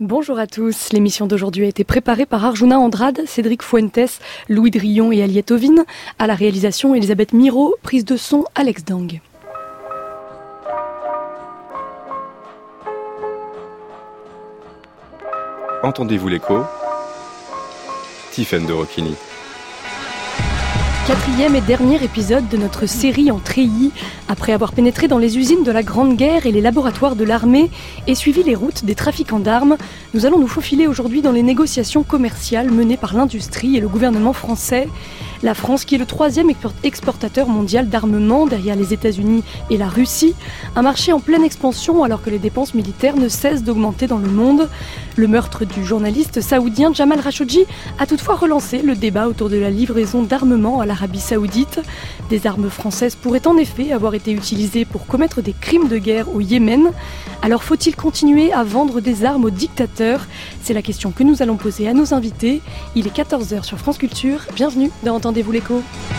Bonjour à tous, l'émission d'aujourd'hui a été préparée par Arjuna Andrade, Cédric Fuentes, Louis Drillon et Aliette Ovine. À la réalisation, Elisabeth Miro, prise de son, Alex Dang. Entendez-vous l'écho ? Tiffaine de Rocchini. 4e et dernier épisode de notre série en treillis. Après avoir pénétré dans les usines de la Grande Guerre et les laboratoires de l'armée et suivi les routes des trafiquants d'armes, nous allons nous faufiler aujourd'hui dans les négociations commerciales menées par l'industrie et le gouvernement français. La France qui est le 3e exportateur mondial d'armement derrière les États-Unis et la Russie, un marché en pleine expansion alors que les dépenses militaires ne cessent d'augmenter dans le monde. Le meurtre du journaliste saoudien Jamal Khashoggi a toutefois relancé le débat autour de la livraison d'armement à l'Arabie saoudite. Des armes françaises pourraient en effet avoir été utilisées pour commettre des crimes de guerre au Yémen. Alors faut-il continuer à vendre des armes aux dictateurs ? C'est la question que nous allons poser à nos invités. Il est 14h sur France Culture. Bienvenue dans Entendez-vous l'écho ?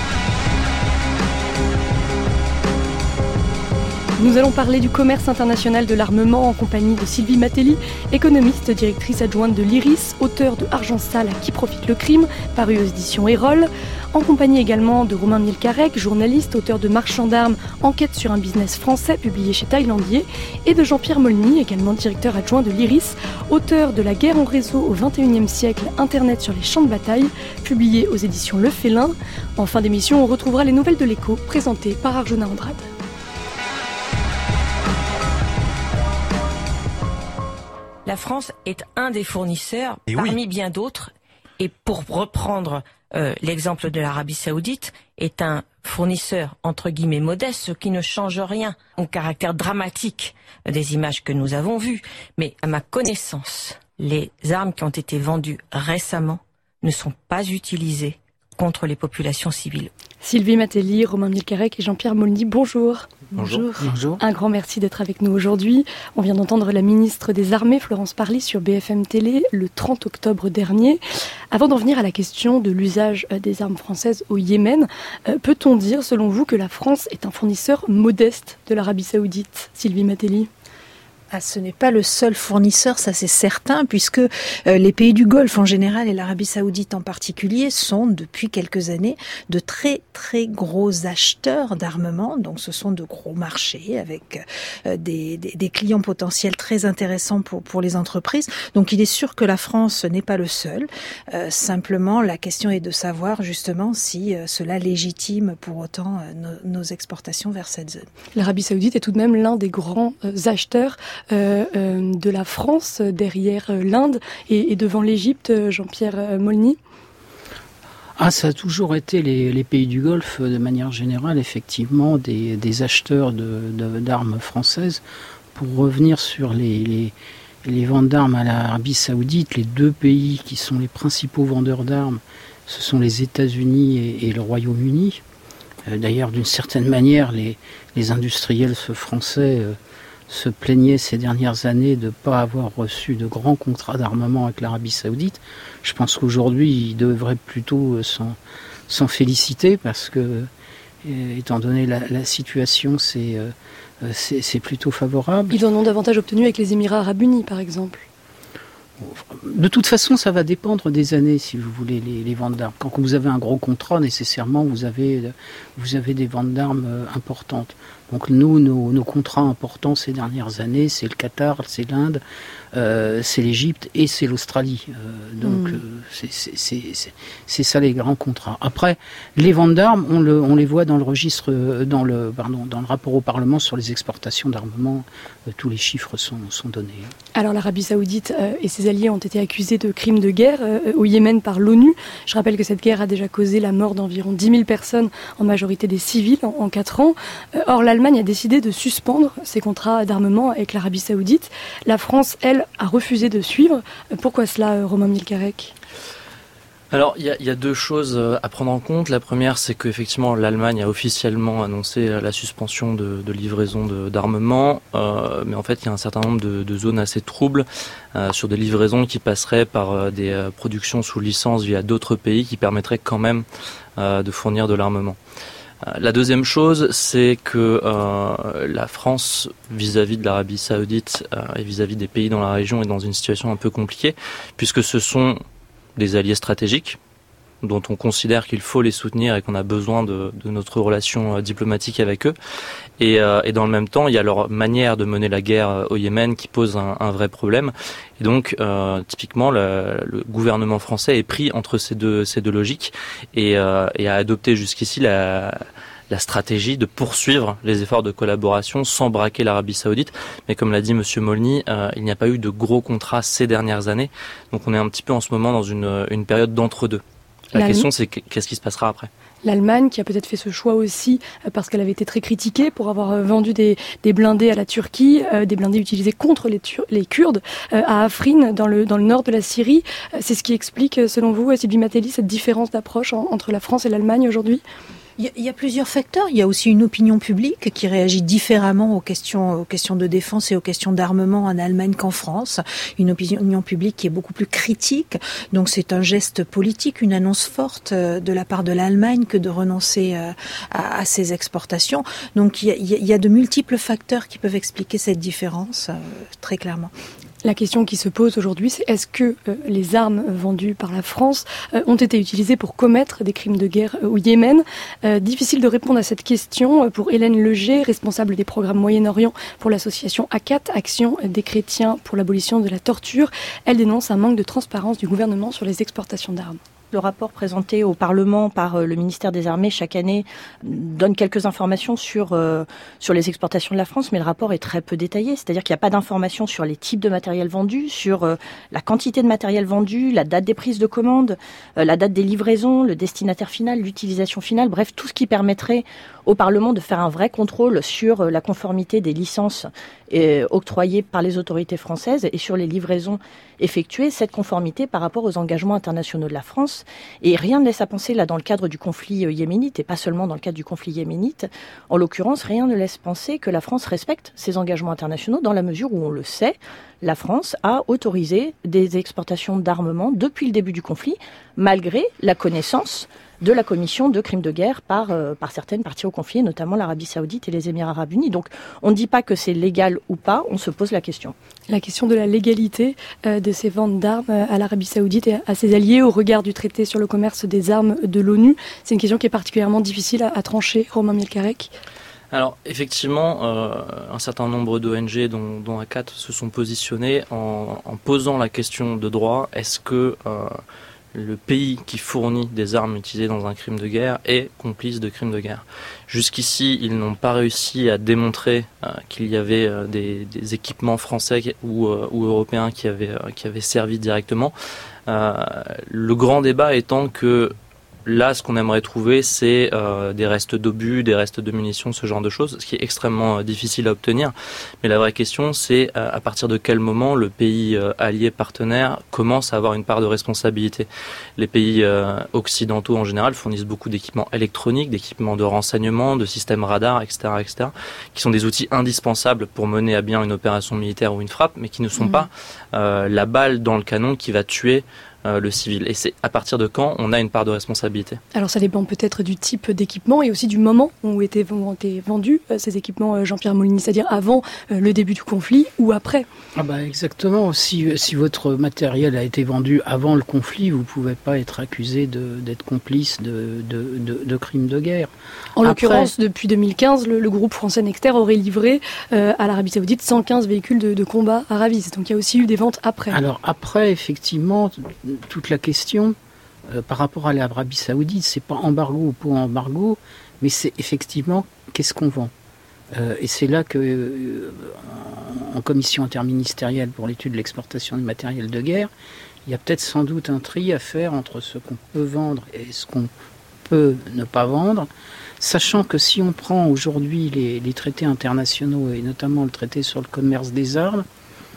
Nous allons parler du commerce international de l'armement en compagnie de Sylvie Matelli, économiste, directrice adjointe de l'IRIS, auteure de Argent sale, à qui profite le crime, paru aux éditions Erol. En compagnie également de Romain Mielcarrec, journaliste, auteur de Marchand d'armes, enquête sur un business français, publié chez Thaïlandier, et de Jean-Pierre Molny, également directeur adjoint de l'IRIS, auteur de La guerre en réseau au XXIe siècle, Internet sur les champs de bataille, publié aux éditions Le Félin. En fin d'émission, on retrouvera les nouvelles de l'écho, présentées par Arjuna Andrade. La France est un des fournisseurs parmi bien d'autres, et pour reprendre l'exemple de l'Arabie saoudite, est un fournisseur entre guillemets modeste, ce qui ne change rien au caractère dramatique des images que nous avons vues. Mais à ma connaissance, les armes qui ont été vendues récemment ne sont pas utilisées contre les populations civiles. Sylvie Matelli, Romain Mielcarrec et Jean-Pierre Molny, bonjour. Bonjour. Bonjour. Un grand merci d'être avec nous aujourd'hui. On vient d'entendre la ministre des Armées, Florence Parly, sur BFM Télé le 30 octobre dernier. Avant d'en venir à la question de l'usage des armes françaises au Yémen, peut-on dire, selon vous, que la France est un fournisseur modeste de l'Arabie saoudite ? Sylvie Matelli. Ce n'est pas le seul fournisseur, ça c'est certain, puisque les pays du Golfe en général et l'Arabie saoudite en particulier sont depuis quelques années de très très gros acheteurs d'armement. Donc ce sont de gros marchés avec des clients potentiels très intéressants pour les entreprises. Donc il est sûr que la France n'est pas le seul. Simplement la question est de savoir justement si cela légitime pour autant nos exportations vers cette zone. L'Arabie saoudite est tout de même l'un des grands acheteurs de la France derrière l'Inde et devant l'Égypte, Jean-Pierre Molny. Ça a toujours été les pays du Golfe, de manière générale, effectivement, des acheteurs d'armes françaises. Pour revenir sur les ventes d'armes à l'Arabie saoudite, les deux pays qui sont les principaux vendeurs d'armes, ce sont les États-Unis et le Royaume-Uni. D'ailleurs, d'une certaine manière, les industriels français se plaignaient ces dernières années de ne pas avoir reçu de grands contrats d'armement avec l'Arabie saoudite. Je pense qu'aujourd'hui, ils devraient plutôt s'en féliciter parce que, étant donné la situation, c'est plutôt favorable. Ils en ont davantage obtenu avec les Émirats arabes unis, par exemple. De toute façon, ça va dépendre des années, si vous voulez, les ventes d'armes. Quand vous avez un gros contrat, nécessairement, vous avez des ventes d'armes importantes. Donc nous, nos contrats importants ces dernières années, c'est le Qatar, c'est l'Inde, c'est l'Égypte et c'est l'Australie. C'est ça les grands contrats. Après, les ventes d'armes, on les voit dans le registre, dans le rapport au Parlement sur les exportations d'armement. Tous les chiffres sont donnés. Alors l'Arabie saoudite et ses alliés ont été accusés de crimes de guerre au Yémen par l'ONU. Je rappelle que cette guerre a déjà causé la mort d'environ 10 000 personnes, en majorité des civils, en 4 ans. Or l'Allemagne a décidé de suspendre ses contrats d'armement avec l'Arabie saoudite. La France, elle, a refusé de suivre. Pourquoi cela, Romain Mielcarrec ? Alors, il y a deux choses à prendre en compte. La première, c'est qu'effectivement, l'Allemagne a officiellement annoncé la suspension de livraison d'armement. Mais en fait, il y a un certain nombre de zones assez troubles sur des livraisons qui passeraient par des productions sous licence via d'autres pays qui permettraient quand même de fournir de l'armement. La deuxième chose, c'est que la France, vis-à-vis de l'Arabie Saoudite et vis-à-vis des pays dans la région, est dans une situation un peu compliquée, puisque ce sont des alliés stratégiques dont on considère qu'il faut les soutenir et qu'on a besoin de notre relation diplomatique avec eux. Et dans le même temps, il y a leur manière de mener la guerre au Yémen qui pose un vrai problème. Et donc, typiquement, le gouvernement français est pris entre ces deux logiques et a adopté jusqu'ici la stratégie de poursuivre les efforts de collaboration sans braquer l'Arabie Saoudite. Mais comme l'a dit Monsieur Molny, il n'y a pas eu de gros contrats ces dernières années. Donc on est un petit peu en ce moment dans une période d'entre-deux. La question, c'est qu'est-ce qui se passera après ? L'Allemagne qui a peut-être fait ce choix aussi parce qu'elle avait été très critiquée pour avoir vendu des blindés à la Turquie, des blindés utilisés contre les Kurdes à Afrin dans le nord de la Syrie. C'est ce qui explique, selon vous, Sylvie Matelli, cette différence d'approche entre la France et l'Allemagne aujourd'hui ? Il y a plusieurs facteurs. Il y a aussi une opinion publique qui réagit différemment aux questions de défense et aux questions d'armement en Allemagne qu'en France. Une opinion publique qui est beaucoup plus critique. Donc c'est un geste politique, une annonce forte de la part de l'Allemagne que de renoncer à ces exportations. Donc il y a de multiples facteurs qui peuvent expliquer cette différence, très clairement. La question qui se pose aujourd'hui, c'est est-ce que les armes vendues par la France ont été utilisées pour commettre des crimes de guerre au Yémen ? Difficile de répondre à cette question pour Hélène Leger, responsable des programmes Moyen-Orient pour l'association ACAT, Action des chrétiens pour l'abolition de la torture. Elle dénonce un manque de transparence du gouvernement sur les exportations d'armes. Le rapport présenté au Parlement par le ministère des Armées chaque année donne quelques informations sur les exportations de la France, mais le rapport est très peu détaillé. C'est-à-dire qu'il n'y a pas d'informations sur les types de matériel vendus, sur la quantité de matériel vendu, la date des prises de commande, la date des livraisons, le destinataire final, l'utilisation finale, bref, tout ce qui permettrait au Parlement de faire un vrai contrôle sur la conformité des licences octroyées par les autorités françaises et sur les livraisons effectuées, cette conformité par rapport aux engagements internationaux de la France. Et rien ne laisse à penser, là, dans le cadre du conflit yéménite, et pas seulement dans le cadre du conflit yéménite, en l'occurrence, rien ne laisse penser que la France respecte ses engagements internationaux dans la mesure où, on le sait, la France a autorisé des exportations d'armement depuis le début du conflit, malgré la connaissance de la commission de crimes de guerre par certaines parties au conflit, notamment l'Arabie Saoudite et les Émirats Arabes Unis. Donc on ne dit pas que c'est légal ou pas, on se pose la question. La question de la légalité de ces ventes d'armes à l'Arabie Saoudite et à ses alliés au regard du traité sur le commerce des armes de l'ONU, c'est une question qui est particulièrement difficile à trancher. Romain Mielcarrec. Alors effectivement, un certain nombre d'ONG dont ACAT se sont positionnées en posant la question de droit, est-ce que le pays qui fournit des armes utilisées dans un crime de guerre est complice de crimes de guerre. Jusqu'ici, ils n'ont pas réussi à démontrer qu'il y avait des équipements français ou européens qui avaient servi directement. Le grand débat étant que là, ce qu'on aimerait trouver, c'est des restes d'obus, des restes de munitions, ce genre de choses, ce qui est extrêmement difficile à obtenir. Mais la vraie question, c'est à partir de quel moment le pays allié partenaire commence à avoir une part de responsabilité. Les pays occidentaux, en général, fournissent beaucoup d'équipements électroniques, d'équipements de renseignement, de systèmes radars, etc., qui sont des outils indispensables pour mener à bien une opération militaire ou une frappe, mais qui ne sont pas la balle dans le canon qui va tuer le civil. Et c'est à partir de quand on a une part de responsabilité. Alors ça dépend peut-être du type d'équipement et aussi du moment où étaient vendus ces équipements, Jean-Pierre Molny, c'est-à-dire avant le début du conflit ou après. Ah bah exactement. Si votre matériel a été vendu avant le conflit, vous ne pouvez pas être accusé d'être complice de crimes de guerre. En l'occurrence, depuis 2015, le groupe français Nexter aurait livré à l'Arabie Saoudite 115 véhicules de combat Aravis. Donc il y a aussi eu des ventes après. Alors après, effectivement, toute la question par rapport à l'Arabie Saoudite, c'est pas embargo ou pas embargo, mais c'est effectivement qu'est-ce qu'on vend. Et c'est là que, en commission interministérielle pour l'étude de l'exportation du matériel de guerre, il y a peut-être sans doute un tri à faire entre ce qu'on peut vendre et ce qu'on peut ne pas vendre, sachant que si on prend aujourd'hui les traités internationaux, et notamment le traité sur le commerce des armes,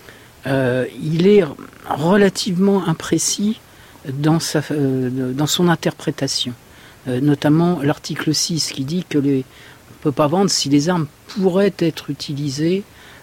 il est relativement imprécis dans son interprétation. Notamment l'article 6 qui dit que on ne peut pas vendre si les armes pourraient être utilisées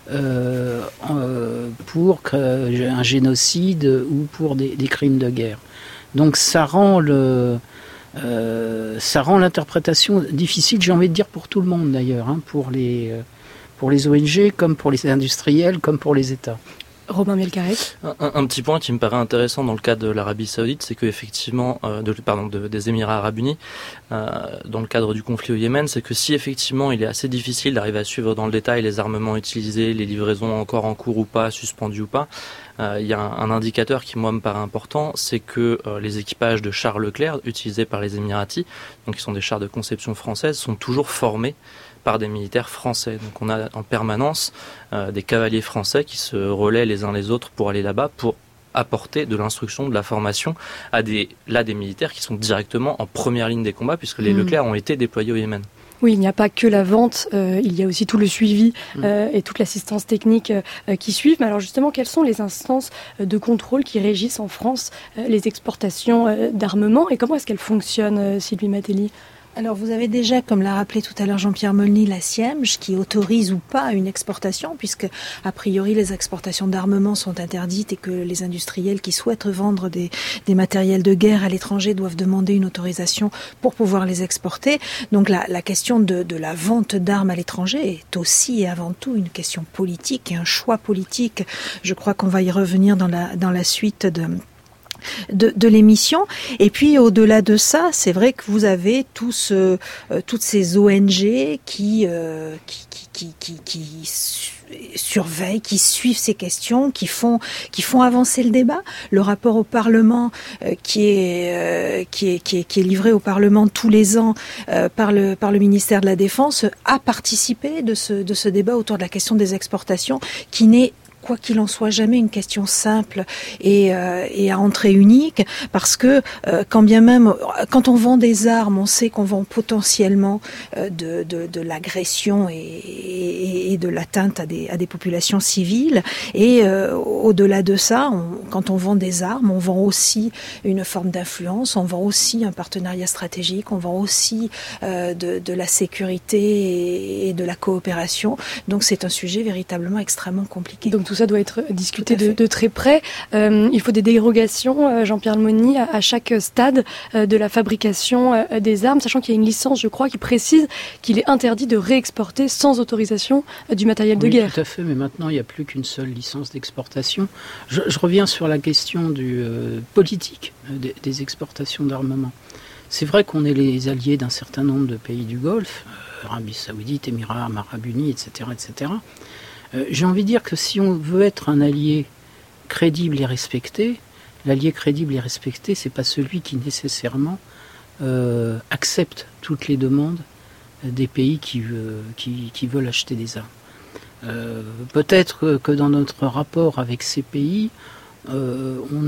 pour un génocide ou pour des crimes de guerre. Donc ça rend ça rend l'interprétation difficile, j'ai envie de dire pour tout le monde d'ailleurs, pour les ONG, comme pour les industriels, comme pour les États. Robin Melkarek. Un petit point qui me paraît intéressant dans le cas de l'Arabie Saoudite, c'est que effectivement, des Émirats Arabes Unis, dans le cadre du conflit au Yémen, c'est que si effectivement il est assez difficile d'arriver à suivre dans le détail les armements utilisés, les livraisons encore en cours ou pas, suspendues ou pas, il y a un indicateur qui moi me paraît important, c'est que les équipages de chars Leclerc utilisés par les Émiratis, donc qui sont des chars de conception française, sont toujours formés par des militaires français. Donc on a en permanence des cavaliers français qui se relaient les uns les autres pour aller là-bas, pour apporter de l'instruction, de la formation à des militaires qui sont directement en première ligne des combats, puisque les Leclerc ont été déployés au Yémen. Oui, il n'y a pas que la vente, il y a aussi tout le suivi et toute l'assistance technique qui suivent. Mais alors justement, quelles sont les instances de contrôle qui régissent en France les exportations d'armement et comment est-ce qu'elles fonctionnent, Sylvie Matelli ? Alors vous avez déjà, comme l'a rappelé tout à l'heure Jean-Pierre Molny, la SIEMG qui autorise ou pas une exportation, puisque a priori les exportations d'armement sont interdites et que les industriels qui souhaitent vendre des matériels de guerre à l'étranger doivent demander une autorisation pour pouvoir les exporter. Donc la question de la vente d'armes à l'étranger est aussi et avant tout une question politique et un choix politique. Je crois qu'on va y revenir dans la suite de l'émission. Et puis au-delà de ça, c'est vrai que vous avez toutes ces ONG qui surveillent, qui suivent ces questions, qui font avancer le débat. Le rapport au Parlement qui est livré au Parlement tous les ans par le ministère de la Défense a participé de ce débat autour de la question des exportations qui n'est quoi qu'il en soit jamais une question simple et à entrée unique, parce que quand bien même, quand on vend des armes, on sait qu'on vend potentiellement de l'agression et de l'atteinte à des populations civiles, et au-delà de ça, quand on vend des armes, on vend aussi une forme d'influence, on vend aussi un partenariat stratégique, on vend aussi de la sécurité et de la coopération, donc c'est un sujet véritablement extrêmement compliqué. Donc tout ça doit être discuté de très près. Il faut des dérogations, Jean-Pierre Molny, à chaque stade de la fabrication des armes, sachant qu'il y a une licence, je crois, qui précise qu'il est interdit de réexporter sans autorisation du matériel de guerre. Tout à fait, mais maintenant il n'y a plus qu'une seule licence d'exportation. Je reviens sur la question politique des exportations d'armement. C'est vrai qu'on est les alliés d'un certain nombre de pays du Golfe, Arabie Saoudite, Émirats Arabes Unis, etc., etc. J'ai envie de dire que si on veut être un allié crédible et respecté, l'allié crédible et respecté, c'est pas celui qui nécessairement accepte toutes les demandes des pays qui veulent acheter des armes. Peut-être que dans notre rapport avec ces pays, il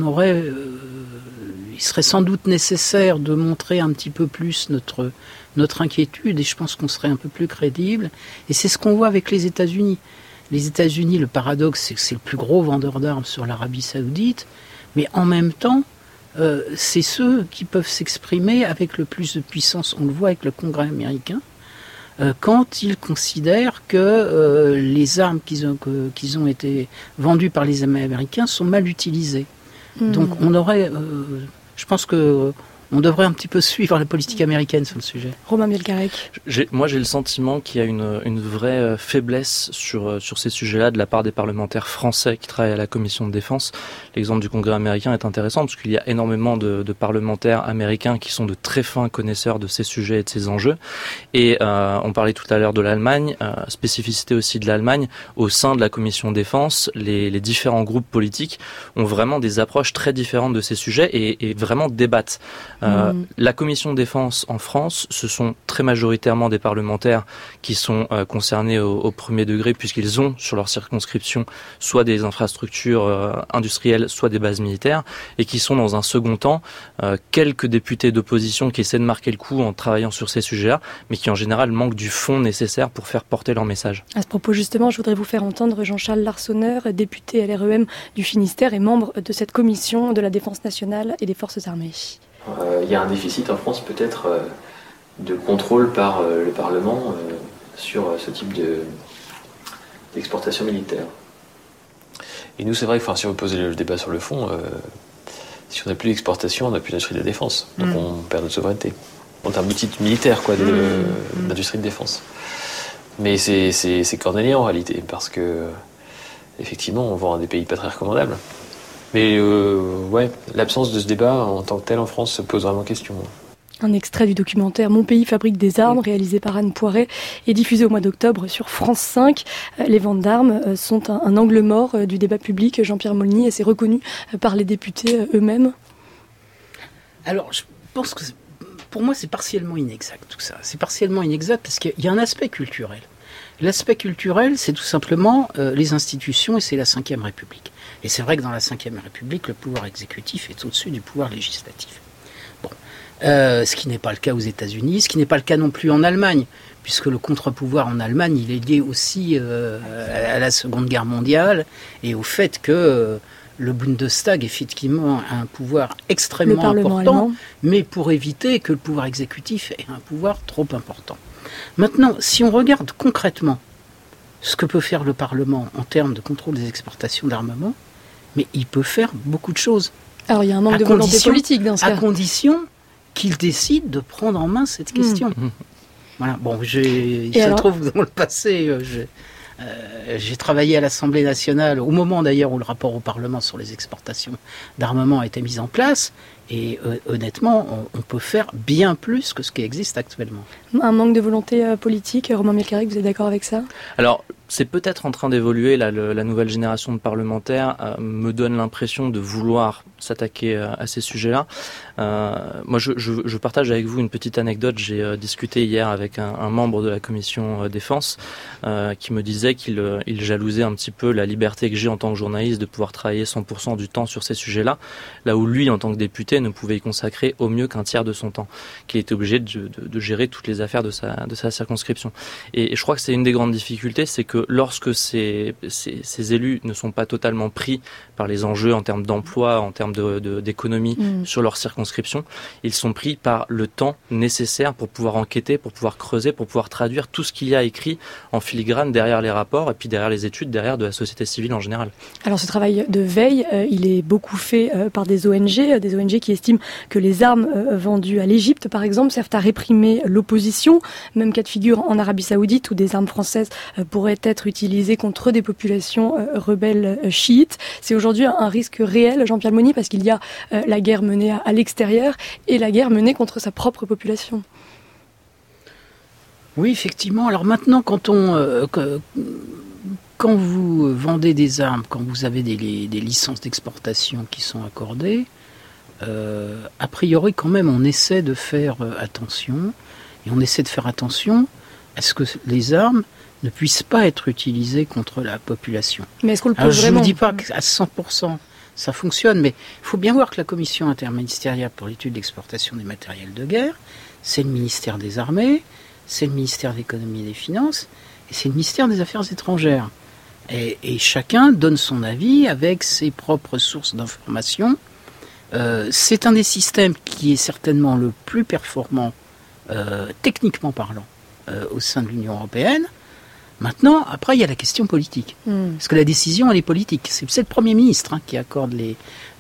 serait sans doute nécessaire de montrer un petit peu plus notre inquiétude, et je pense qu'on serait un peu plus crédible. Et c'est ce qu'on voit avec les États-Unis. Les États-Unis, le paradoxe, c'est que c'est le plus gros vendeur d'armes sur l'Arabie Saoudite, mais en même temps, c'est ceux qui peuvent s'exprimer avec le plus de puissance. On le voit avec le Congrès américain, quand ils considèrent que les armes qu'ils ont été vendues par les Américains sont mal utilisées. Donc je pense que on devrait un petit peu suivre la politique américaine sur le sujet. Robin Melkarek. Moi, j'ai le sentiment qu'il y a une vraie faiblesse sur ces sujets-là de la part des parlementaires français qui travaillent à la commission de défense. L'exemple du Congrès américain est intéressant parce qu'il y a énormément de parlementaires américains qui sont de très fins connaisseurs de ces sujets et de ces enjeux. Et on parlait tout à l'heure de l'Allemagne, spécificité aussi de l'Allemagne. Au sein de la commission de défense, les différents groupes politiques ont vraiment des approches très différentes de ces sujets et vraiment débattent. La commission de défense en France, ce sont très majoritairement des parlementaires qui sont concernés au premier degré, puisqu'ils ont sur leur circonscription soit des infrastructures industrielles, soit des bases militaires, et qui sont dans un second temps quelques députés d'opposition qui essaient de marquer le coup en travaillant sur ces sujets-là, mais qui en général manquent du fond nécessaire pour faire porter leur message. À ce propos justement, je voudrais vous faire entendre Jean-Charles Larsonneur, député LREM du Finistère et membre de cette commission de la défense nationale et des forces armées. Il y a un déficit en France peut-être de contrôle par le Parlement sur ce type d'exportation militaire. Et nous, c'est vrai que si on veut poser le débat sur le fond, Si on n'a plus d'exportation, on n'a plus d'industrie de défense. Donc on perd notre souveraineté. En termes d'outils militaires, d'industrie de défense. Mais c'est cornélien en réalité, parce que effectivement, on vend à des pays pas très recommandables. Mais l'absence de ce débat en tant que tel en France se pose vraiment question. Un extrait du documentaire Mon pays fabrique des armes, réalisé par Anne Poiret, est diffusé au mois d'octobre sur France 5. Les ventes d'armes sont un angle mort du débat public, Jean-Pierre Maulny, et c'est reconnu par les députés eux-mêmes. Alors, je pense que pour moi, c'est partiellement inexact tout ça. C'est partiellement inexact parce qu'il y a un aspect culturel. L'aspect culturel, c'est tout simplement les institutions et c'est la Ve République. Et c'est vrai que dans la Ve République, le pouvoir exécutif est au-dessus du pouvoir législatif. Bon. Ce qui n'est pas le cas aux États-Unis, ce qui n'est pas le cas non plus en Allemagne, puisque le contre-pouvoir en Allemagne, il est lié aussi à la Seconde Guerre mondiale et au fait que le Bundestag, effectivement, a un pouvoir extrêmement important, allemand. Mais pour éviter que le pouvoir exécutif ait un pouvoir trop important. Maintenant, si on regarde concrètement ce que peut faire le Parlement en termes de contrôle des exportations d'armement, mais il peut faire beaucoup de choses. Alors il y a un manque de volonté politique dans ce cas. À condition qu'il décide de prendre en main cette question. Voilà. Bon, il se trouve que dans le passé, j'ai travaillé à l'Assemblée nationale au moment d'ailleurs où le rapport au Parlement sur les exportations d'armement a été mis en place. Et honnêtement, on peut faire bien plus que ce qui existe actuellement. Un manque de volonté politique, Romain Mielcarré, vous êtes d'accord avec ça ? Alors, c'est peut-être en train d'évoluer. Là, la nouvelle génération de parlementaires me donne l'impression de vouloir s'attaquer à ces sujets-là. Moi, je partage avec vous une petite anecdote. J'ai discuté hier avec un membre de la commission défense qui me disait qu'il jalousait un petit peu la liberté que j'ai en tant que journaliste de pouvoir travailler 100% du temps sur ces sujets-là, là où lui, en tant que député, ne pouvait y consacrer au mieux qu'un tiers de son temps, qu'il était obligé de gérer toutes les affaires de sa circonscription. Et je crois que c'est une des grandes difficultés, c'est que lorsque ces élus ne sont pas totalement pris par les enjeux en termes d'emploi, en termes d'économie sur leur circonscription, ils sont pris par le temps nécessaire pour pouvoir enquêter, pour pouvoir creuser, pour pouvoir traduire tout ce qu'il y a écrit en filigrane derrière les rapports et puis derrière les études, derrière de la société civile en général. Alors ce travail de veille, il est beaucoup fait par des ONG qui estiment que les armes vendues à l'Égypte, par exemple, servent à réprimer l'opposition. Même cas de figure en Arabie Saoudite, où des armes françaises pourraient être utilisées contre des populations rebelles chiites. C'est aujourd'hui un risque réel, Jean-Pierre Maulny, parce qu'il y a la guerre menée à l'extérieur et la guerre menée contre sa propre population. Oui, effectivement. Alors maintenant, quand vous vendez des armes, quand vous avez des licences d'exportation qui sont accordées, a priori, quand même, on essaie de faire attention, et on essaie de faire attention à ce que les armes ne puissent pas être utilisées contre la population. Mais est-ce qu'on le peut vraiment ? Je ne vraiment ? vous dis pas qu'à 100% ça fonctionne, mais il faut bien voir que la commission interministérielle pour l'étude de l'exportation des matériels de guerre, c'est le ministère des Armées, c'est le ministère de l'Économie et des Finances, et c'est le ministère des Affaires étrangères. Et chacun donne son avis avec ses propres sources d'information. C'est un des systèmes qui est certainement le plus performant, techniquement parlant, au sein de l'Union européenne. Maintenant, après, il y a la question politique. Parce que la décision, elle est politique. C'est le Premier ministre qui accorde les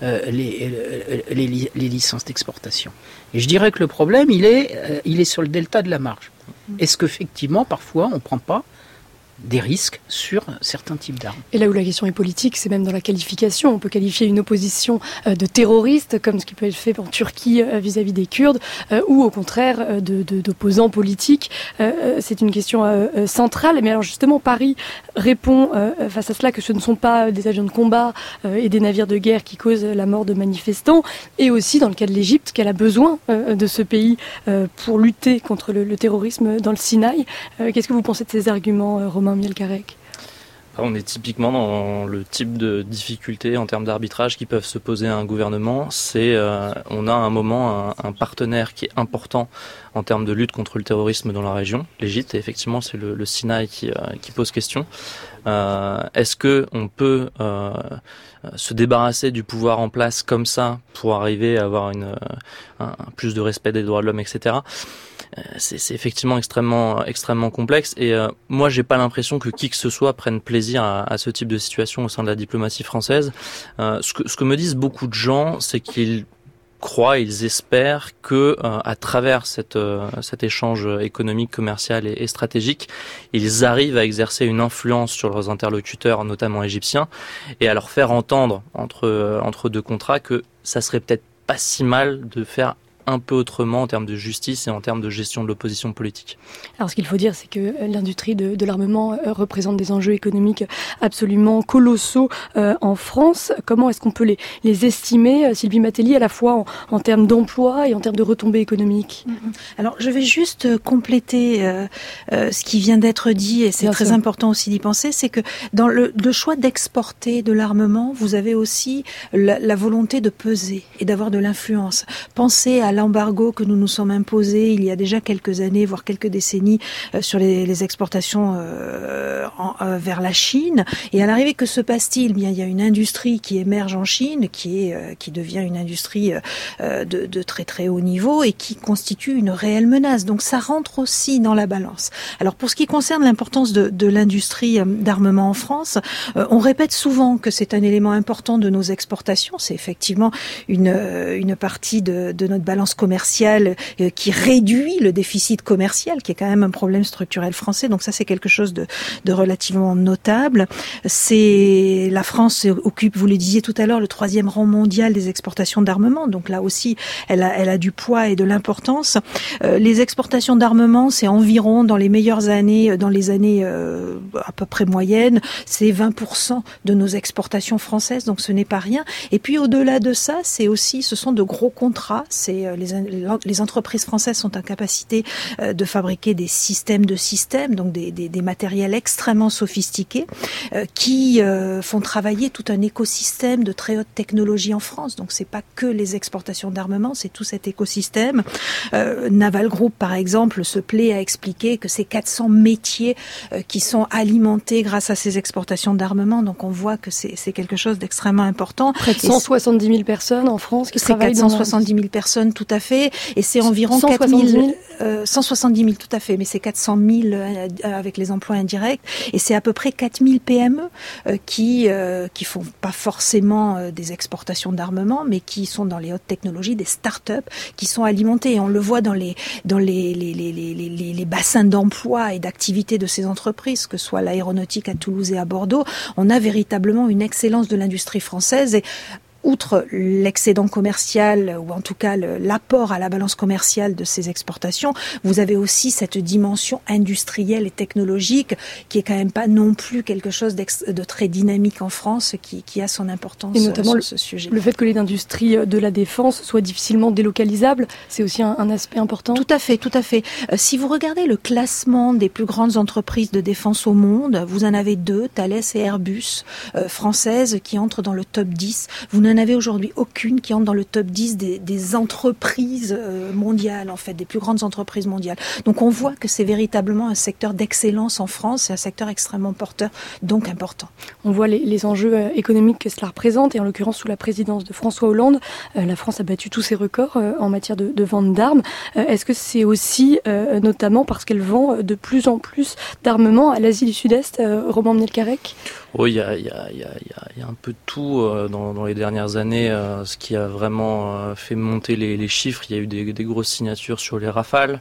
licences d'exportation. Et je dirais que le problème, il est sur le delta de la marge. Est-ce qu'effectivement, parfois, on ne prend pas des risques sur certains types d'armes. Et là où la question est politique, c'est même dans la qualification. On peut qualifier une opposition de terroriste, comme ce qui peut être fait en Turquie vis-à-vis des Kurdes, ou au contraire d'opposants politiques. C'est une question centrale. Mais alors justement, Paris répond face à cela que ce ne sont pas des avions de combat et des navires de guerre qui causent la mort de manifestants, et aussi dans le cas de l'Égypte, qu'elle a besoin de ce pays pour lutter contre le terrorisme dans le Sinaï. Qu'est-ce que vous pensez de ces arguments, Romain Mielcarré? On est typiquement dans le type de difficultés en termes d'arbitrage qui peuvent se poser à un gouvernement. On a à un moment un partenaire qui est important en termes de lutte contre le terrorisme dans la région, l'Égypte, et effectivement c'est le Sinaï qui pose question. Est-ce que on peut se débarrasser du pouvoir en place comme ça pour arriver à avoir un plus de respect des droits de l'homme, etc. c'est effectivement extrêmement complexe. Et moi, j'ai pas l'impression que qui que ce soit prenne plaisir à ce type de situation au sein de la diplomatie française. Ce que me disent beaucoup de gens, c'est qu'ils ils espèrent que à travers cet échange économique, commercial et stratégique, ils arrivent à exercer une influence sur leurs interlocuteurs, notamment égyptiens, et à leur faire entendre entre deux contrats que ça serait peut-être pas si mal de faire un peu autrement en termes de justice et en termes de gestion de l'opposition politique. Alors ce qu'il faut dire, c'est que l'industrie de l'armement représente des enjeux économiques absolument colossaux en France. Comment est-ce qu'on peut les estimer, Sylvie Matelli, à la fois en termes d'emploi et en termes de retombées économiques? Alors je vais juste compléter ce qui vient d'être dit, et c'est bien très important aussi d'y penser, c'est que dans le choix d'exporter de l'armement, vous avez aussi la volonté de peser et d'avoir de l'influence. Pensez à l'embargo que nous nous sommes imposés il y a déjà quelques années, voire quelques décennies, sur les exportations vers la Chine. Et à l'arrivée, que se passe-t-il? Bien, il y a une industrie qui émerge en Chine, qui devient une industrie de très très haut niveau et qui constitue une réelle menace. Donc ça rentre aussi dans la balance. Alors pour ce qui concerne l'importance de l'industrie d'armement en France, on répète souvent que c'est un élément important de nos exportations. C'est effectivement une partie de notre balance commerciale qui réduit le déficit commercial, qui est quand même un problème structurel français. Donc ça, c'est quelque chose de relativement notable. La France occupe, vous le disiez tout à l'heure, le 3e rang mondial des exportations d'armement. Donc là aussi, elle a du poids et de l'importance. Les exportations d'armement, c'est environ, dans les meilleures années, dans les années à peu près moyennes, c'est 20% de nos exportations françaises. Donc ce n'est pas rien. Et puis au-delà de ça, ce sont de gros contrats. Les entreprises françaises sont en capacité de fabriquer des systèmes, donc des matériels extrêmement sophistiqués qui font travailler tout un écosystème de très haute technologie en France. Donc c'est pas que les exportations d'armement, c'est tout cet écosystème. Naval Group, par exemple, se plaît à expliquer que c'est 400 métiers qui sont alimentés grâce à ces exportations d'armement. Donc on voit que c'est quelque chose d'extrêmement important. Près de 170 000 personnes en France qui travaillent dans 470 000 personnes, tout à fait. Et c'est environ 170 000, tout à fait. Mais c'est 400 000 avec les emplois indirects. Et c'est à peu près 4 000 PME qui font pas forcément des exportations d'armement, mais qui sont dans les hautes technologies, des start-up qui sont alimentées. Et on le voit dans les bassins d'emploi et d'activité de ces entreprises, que ce soit l'aéronautique à Toulouse et à Bordeaux. On a véritablement une excellence de l'industrie française. Et outre l'excédent commercial, ou en tout cas l'apport à la balance commerciale de ces exportations, vous avez aussi cette dimension industrielle et technologique qui est quand même pas non plus quelque chose de très dynamique en France, qui a son importance et notamment sur ce sujet. Le fait que les industries de la défense soient difficilement délocalisables, c'est aussi un aspect important. Tout à fait. Si vous regardez le classement des plus grandes entreprises de défense au monde, vous en avez 2, Thales et Airbus, françaises, qui entrent dans le top 10. Vous n'en avez aujourd'hui aucune qui entre dans le top 10 des entreprises mondiales, en fait, des plus grandes entreprises mondiales. Donc on voit que c'est véritablement un secteur d'excellence en France, c'est un secteur extrêmement porteur, donc important. On voit les enjeux économiques que cela représente, et en l'occurrence sous la présidence de François Hollande, la France a battu tous ses records en matière de vente d'armes. Est-ce que c'est aussi notamment parce qu'elle vend de plus en plus d'armements à l'Asie du Sud-Est, Roman Mnelkarek? Oui, il y a un peu de tout dans les dernières années. Ce qui a vraiment fait monter les chiffres, il y a eu des grosses signatures sur les Rafales.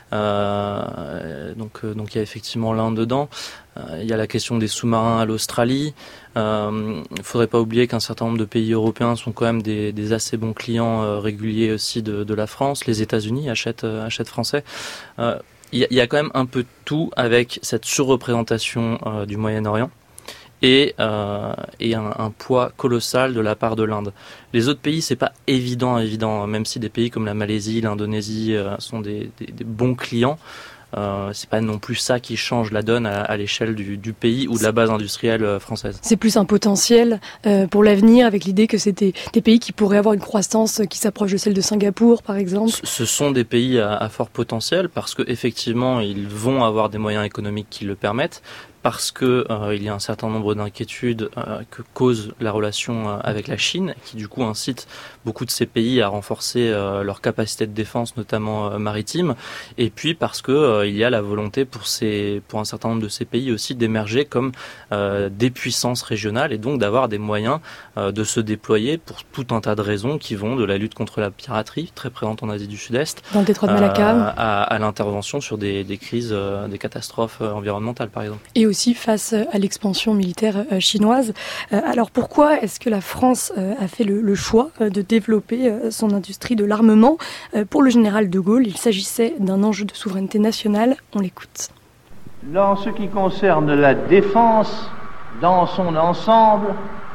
Donc il y a effectivement l'Inde dedans. Il y a la question des sous-marins à l'Australie. Il faudrait pas oublier qu'un certain nombre de pays européens sont quand même des assez bons clients réguliers aussi de la France. Les États-Unis achètent français. Il y a quand même un peu de tout avec cette surreprésentation du Moyen-Orient. Et un poids colossal de la part de l'Inde. Les autres pays, c'est pas évident, même si des pays comme la Malaisie, l'Indonésie sont des bons clients. C'est pas non plus ça qui change la donne à l'échelle du pays ou de la base industrielle française. C'est plus un potentiel pour l'avenir, avec l'idée que c'est des pays qui pourraient avoir une croissance qui s'approche de celle de Singapour, par exemple. Ce sont des pays à fort potentiel parce que effectivement, ils vont avoir des moyens économiques qui le permettent. parce que il y a un certain nombre d'inquiétudes que cause la relation avec la Chine, qui du coup incite beaucoup de ces pays à renforcer leur capacité de défense, notamment maritime, et puis parce que il y a la volonté pour un certain nombre de ces pays aussi d'émerger comme des puissances régionales, et donc d'avoir des moyens de se déployer pour tout un tas de raisons qui vont de la lutte contre la piraterie, très présente en Asie du Sud-Est, dans le détroit de Malacca, à l'intervention sur des crises, des catastrophes environnementales par exemple. Et aussi face à l'expansion militaire chinoise. Alors pourquoi est-ce que la France a fait le choix de développer son industrie de l'armement ? Pour le général de Gaulle, il s'agissait d'un enjeu de souveraineté nationale. On l'écoute. En ce qui concerne la défense dans son ensemble,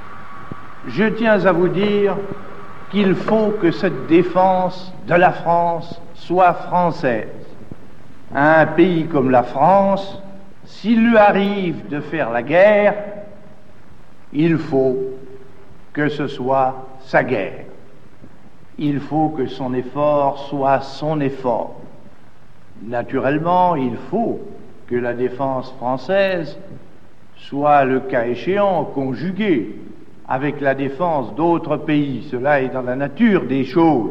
je tiens à vous dire qu'il faut que cette défense de la France soit française. Un pays comme la France, s'il lui arrive de faire la guerre, il faut que ce soit sa guerre. Il faut que son effort soit son effort. Naturellement, il faut que la défense française soit, le cas échéant, conjuguée avec la défense d'autres pays. Cela est dans la nature des choses.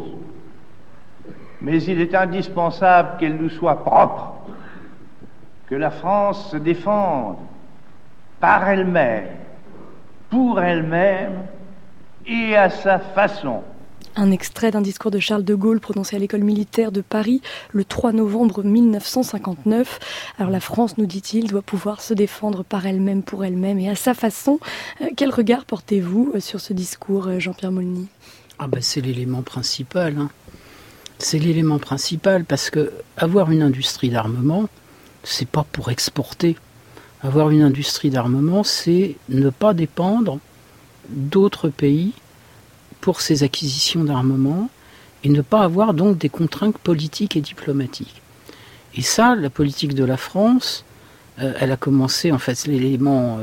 Mais il est indispensable qu'elle nous soit propre, que la France se défende par elle-même, pour elle-même et à sa façon. Un extrait d'un discours de Charles de Gaulle prononcé à l'école militaire de Paris le 3 novembre 1959. Alors la France, nous dit-il, doit pouvoir se défendre par elle-même, pour elle-même et à sa façon. Quel regard portez-vous sur ce discours, Jean-Pierre Maulny ? C'est l'élément principal. C'est l'élément principal parce que avoir une industrie d'armement, c'est pas pour exporter. Avoir une industrie d'armement, c'est ne pas dépendre d'autres pays pour ses acquisitions d'armement et ne pas avoir donc des contraintes politiques et diplomatiques. Et ça, la politique de la France, elle a commencé, en fait, l'élément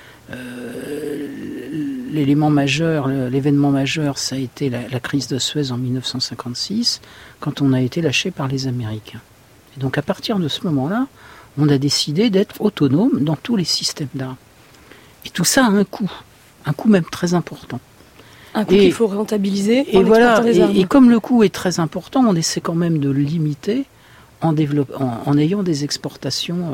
majeur, l'événement majeur, ça a été la crise de Suez en 1956, quand on a été lâché par les Américains. Et donc à partir de ce moment-là, on a décidé d'être autonome dans tous les systèmes d'armes. Et tout ça a un coût même très important. Un coût qu'il faut rentabiliser en exportant des armes. Et comme le coût est très important, on essaie quand même de le limiter en ayant des exportations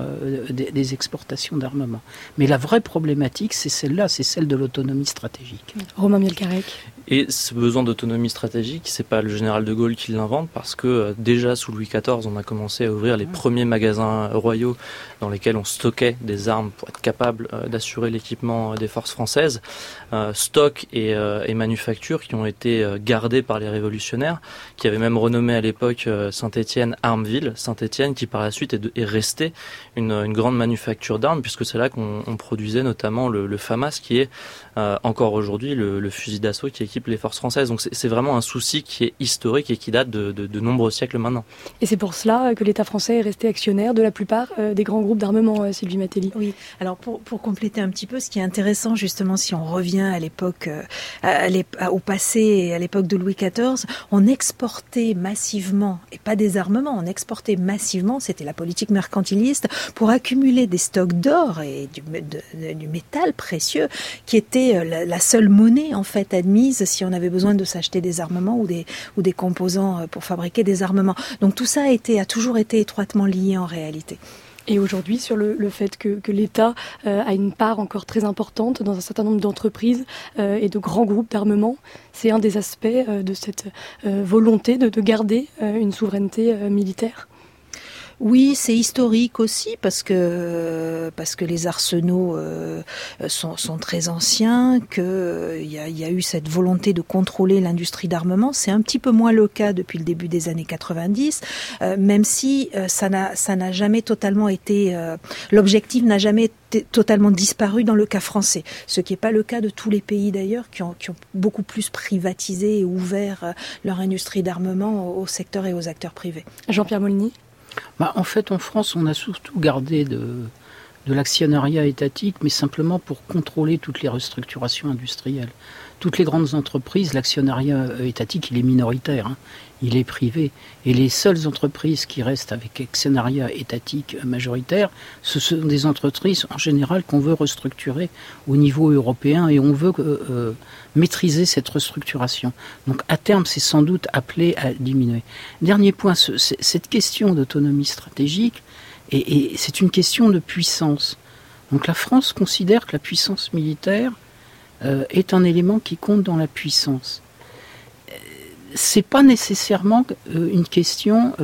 d'armement. Mais la vraie problématique, c'est celle-là, c'est celle de l'autonomie stratégique. Romain Mielcarrec. Et ce besoin d'autonomie stratégique, c'est pas le général de Gaulle qui l'invente, parce que déjà sous Louis XIV, on a commencé à ouvrir les premiers magasins royaux dans lesquels on stockait des armes pour être capable d'assurer l'équipement des forces françaises. Stock et manufactures qui ont été gardés par les révolutionnaires, qui avaient même renommé à l'époque Saint-Étienne Armeville, Saint-Étienne qui par la suite est resté une grande manufacture d'armes, puisque c'est là qu'on produisait notamment le FAMAS, qui est encore aujourd'hui le fusil d'assaut qui équipe les forces françaises. Donc c'est vraiment un souci qui est historique et qui date de nombreux siècles maintenant. Et c'est pour cela que l'État français est resté actionnaire de la plupart des grands groupes d'armement, Sylvie Matelli. Oui, alors pour compléter un petit peu, ce qui est intéressant justement, si on revient à l'époque, au passé et à l'époque de Louis XIV, on exportait massivement, et pas des armements, on exportait massivement, c'était la politique mercantiliste, pour accumuler des stocks d'or et du métal précieux, qui était la seule monnaie en fait admise si on avait besoin de s'acheter des armements ou des composants pour fabriquer des armements. Donc tout ça a toujours été étroitement lié en réalité. Et aujourd'hui, sur le fait que l'État a une part encore très importante dans un certain nombre d'entreprises et de grands groupes d'armement, c'est un des aspects de cette volonté de garder une souveraineté militaire. Oui, c'est historique aussi parce que les arsenaux sont très anciens, que il y a eu cette volonté de contrôler l'industrie d'armement. C'est un petit peu moins le cas depuis le début des années 90, même si ça n'a jamais totalement été l'objectif n'a jamais été totalement disparu dans le cas français, ce qui n'est pas le cas de tous les pays d'ailleurs qui ont beaucoup plus privatisé et ouvert leur industrie d'armement au secteur et aux acteurs privés. Jean-Pierre Maulny. En fait, en France, on a surtout gardé de l'actionnariat étatique, mais simplement pour contrôler toutes les restructurations industrielles. Toutes les grandes entreprises, l'actionnariat étatique, il est minoritaire, il est privé. Et les seules entreprises qui restent avec actionnariat étatique majoritaire, ce sont des entreprises en général qu'on veut restructurer au niveau européen et on veut maîtriser cette restructuration. Donc à terme, c'est sans doute appelé à diminuer. Dernier point, cette question d'autonomie stratégique, et c'est une question de puissance. Donc la France considère que la puissance militaire est un élément qui compte dans la puissance. C'est pas nécessairement une question,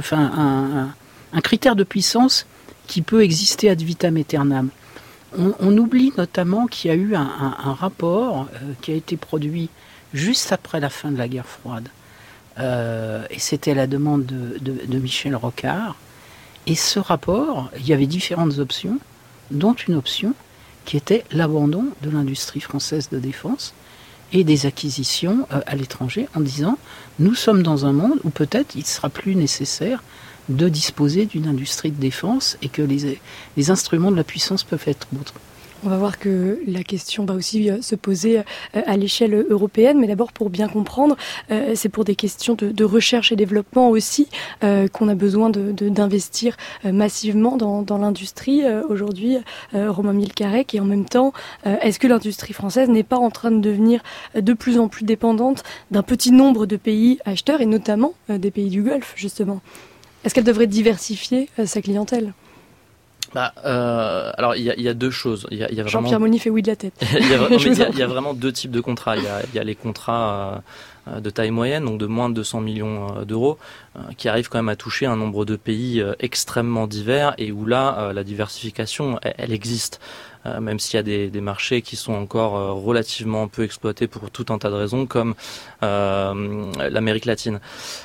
un critère de puissance qui peut exister ad vitam aeternam. On oublie notamment qu'il y a eu un rapport qui a été produit juste après la fin de la guerre froide, et c'était la demande de Michel Rocard. Et ce rapport, il y avait différentes options, dont une option qui était l'abandon de l'industrie française de défense et des acquisitions à l'étranger, en disant nous sommes dans un monde où peut-être il sera plus nécessaire de disposer d'une industrie de défense et que les instruments de la puissance peuvent être autres. On va voir que la question va aussi se poser à l'échelle européenne, mais d'abord pour bien comprendre, c'est pour des questions de recherche et développement aussi qu'on a besoin d'investir massivement dans l'industrie aujourd'hui, Romain Milcarec, et en même temps, est-ce que l'industrie française n'est pas en train de devenir de plus en plus dépendante d'un petit nombre de pays acheteurs, et notamment des pays du Golfe, justement? Est-ce qu'elle devrait diversifier sa clientèle? Alors il y a deux choses. Il y a vraiment... Jean-Pierre Molny fait oui de la tête. Il y a vraiment deux types de contrats. Il y a les contrats de taille moyenne, donc de moins de 200 millions d'euros, qui arrivent quand même à toucher un nombre de pays extrêmement divers et où là la diversification elle existe. Même s'il y a des marchés qui sont encore relativement peu exploités pour tout un tas de raisons, comme l'Amérique latine.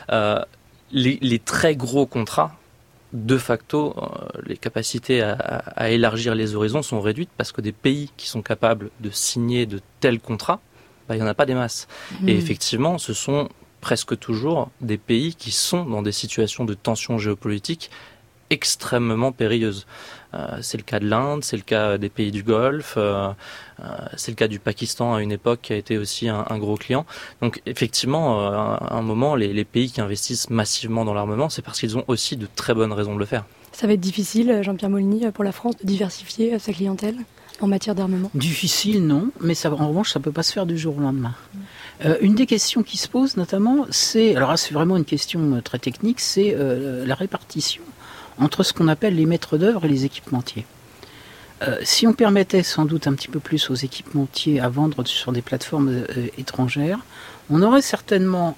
Les très gros contrats, de facto, les capacités à élargir les horizons sont réduites parce que des pays qui sont capables de signer de tels contrats, il n'y en a pas des masses. Et effectivement, ce sont presque toujours des pays qui sont dans des situations de tension géopolitique extrêmement périlleuses. C'est le cas de l'Inde, c'est le cas des pays du Golfe, c'est le cas du Pakistan à une époque qui a été aussi un gros client. Donc effectivement, à un moment, les pays qui investissent massivement dans l'armement, c'est parce qu'ils ont aussi de très bonnes raisons de le faire. Ça va être difficile, Jean-Pierre Molny, pour la France de diversifier sa clientèle en matière d'armement? Difficile, non, mais ça, en revanche, ça ne peut pas se faire du jour au lendemain. Une des questions qui se posent notamment, c'est vraiment une question très technique, c'est la répartition entre ce qu'on appelle les maîtres d'œuvre et les équipementiers. Si on permettait sans doute un petit peu plus aux équipementiers à vendre sur des plateformes étrangères, on aurait certainement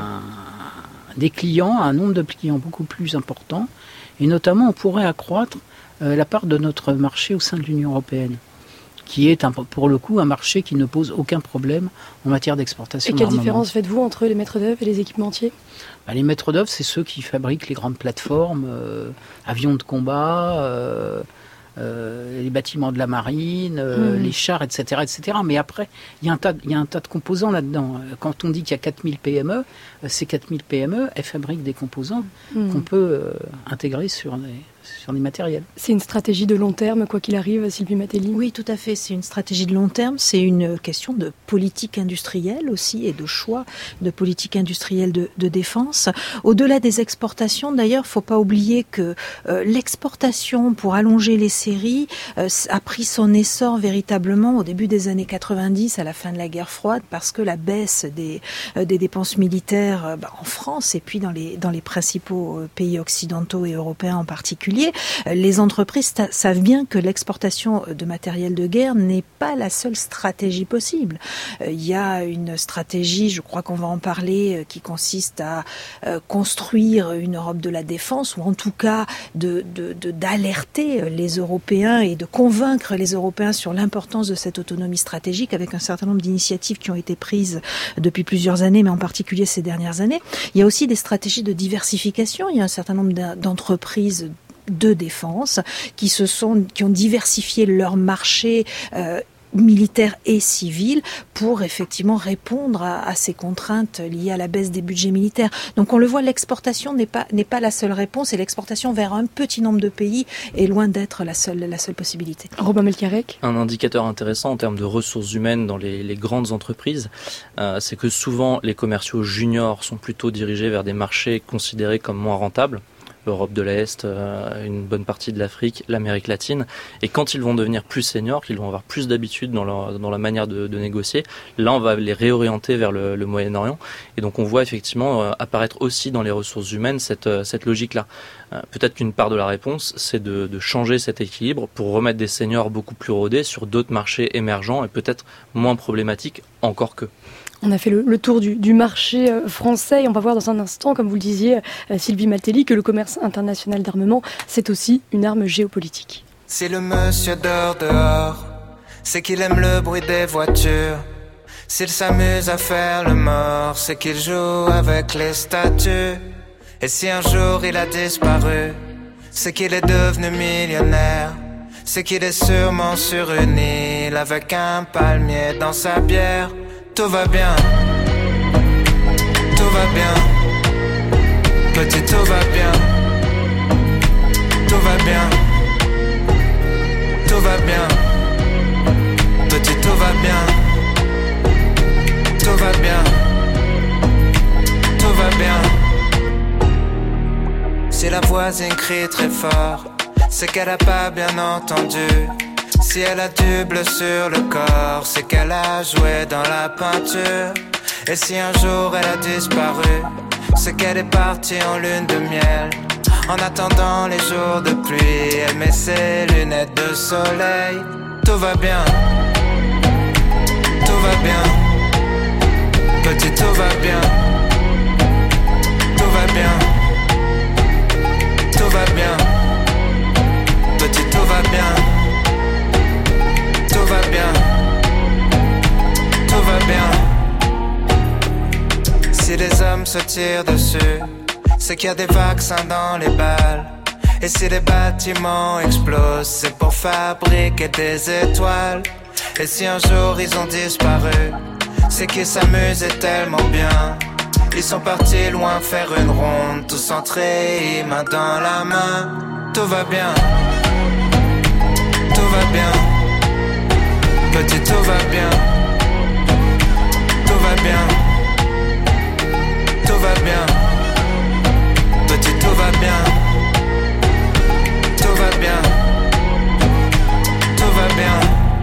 des clients, un nombre de clients beaucoup plus important, et notamment on pourrait accroître la part de notre marché au sein de l'Union européenne, qui est pour le coup un marché qui ne pose aucun problème en matière d'exportation d'armement. Et quelle différence faites-vous entre les maîtres d'œuvre et les équipementiers ? Les maîtres d'œuvre, c'est ceux qui fabriquent les grandes plateformes, avions de combat, les bâtiments de la marine, les chars, etc., etc. Mais après, il y a un tas de composants là-dedans. Quand on dit qu'il y a 4000 PME, ces 4000 PME, elles fabriquent des composants qu'on peut intégrer sur les matériels. C'est une stratégie de long terme, quoi qu'il arrive, Sylvie Matelli? Oui, tout à fait. C'est une stratégie de long terme. C'est une question de politique industrielle aussi et de choix de politique industrielle de défense. Au-delà des exportations, d'ailleurs, il ne faut pas oublier que l'exportation pour allonger les séries a pris son essor véritablement au début des années 90, à la fin de la guerre froide, parce que la baisse des dépenses militaires en France et puis dans les principaux pays occidentaux et européens en particulier, les entreprises savent bien que l'exportation de matériel de guerre n'est pas la seule stratégie possible. Il y a une stratégie, je crois qu'on va en parler, qui consiste à construire une Europe de la défense, ou en tout cas d'alerter les Européens et de convaincre les Européens sur l'importance de cette autonomie stratégique, avec un certain nombre d'initiatives qui ont été prises depuis plusieurs années, mais en particulier ces dernières années. Il y a aussi des stratégies de diversification. Il y a un certain nombre d'entreprises de défense qui ont diversifié leur marché militaires et civils, pour effectivement répondre à ces contraintes liées à la baisse des budgets militaires. Donc on le voit, l'exportation n'est pas la seule réponse, et l'exportation vers un petit nombre de pays est loin d'être la seule possibilité. Robin Melchiarec. Un indicateur intéressant en termes de ressources humaines dans les grandes entreprises, c'est que souvent les commerciaux juniors sont plutôt dirigés vers des marchés considérés comme moins rentables. L'Europe de l'Est, une bonne partie de l'Afrique, l'Amérique latine. Et quand ils vont devenir plus seniors, qu'ils vont avoir plus d'habitude dans la manière de négocier, là on va les réorienter vers le Moyen-Orient. Et donc on voit effectivement apparaître aussi dans les ressources humaines cette logique-là. Peut-être qu'une part de la réponse, c'est de changer cet équilibre pour remettre des seniors beaucoup plus rodés sur d'autres marchés émergents et peut-être moins problématiques encore que. On a fait le tour du marché français et on va voir dans un instant, comme vous le disiez, Sylvie Matelli, que le commerce international d'armement, c'est aussi une arme géopolitique. Si le monsieur dort dehors, c'est qu'il aime le bruit des voitures. S'il s'amuse à faire le mort, c'est qu'il joue avec les statues. Et si un jour il a disparu, c'est qu'il est devenu millionnaire. C'est qu'il est sûrement sur une île avec un palmier dans sa bière. Tout va bien, tout va bien, petit tout va bien, tout va bien, tout va bien, petit tout va bien, tout va bien, tout va bien. Si la voisine crie très fort, c'est qu'elle a pas bien entendu. Si elle a du bleu sur le corps, c'est qu'elle a joué dans la peinture. Et si un jour elle a disparu, c'est qu'elle est partie en lune de miel. En attendant les jours de pluie, elle met ses lunettes de soleil. Tout va bien, tout va bien, petit tout va bien, tout va bien, tout va bien, petit tout va bien. Tout va bien, tout va bien. Si les hommes se tirent dessus, c'est qu'il y a des vaccins dans les balles. Et si les bâtiments explosent, c'est pour fabriquer des étoiles. Et si un jour ils ont disparu, c'est qu'ils s'amusaient tellement bien. Ils sont partis loin faire une ronde, tous entrés, main dans la main. Tout va bien, tout va bien. Petit tout va bien, tout va bien, tout va bien, petit tout va bien, tout va bien, tout va bien.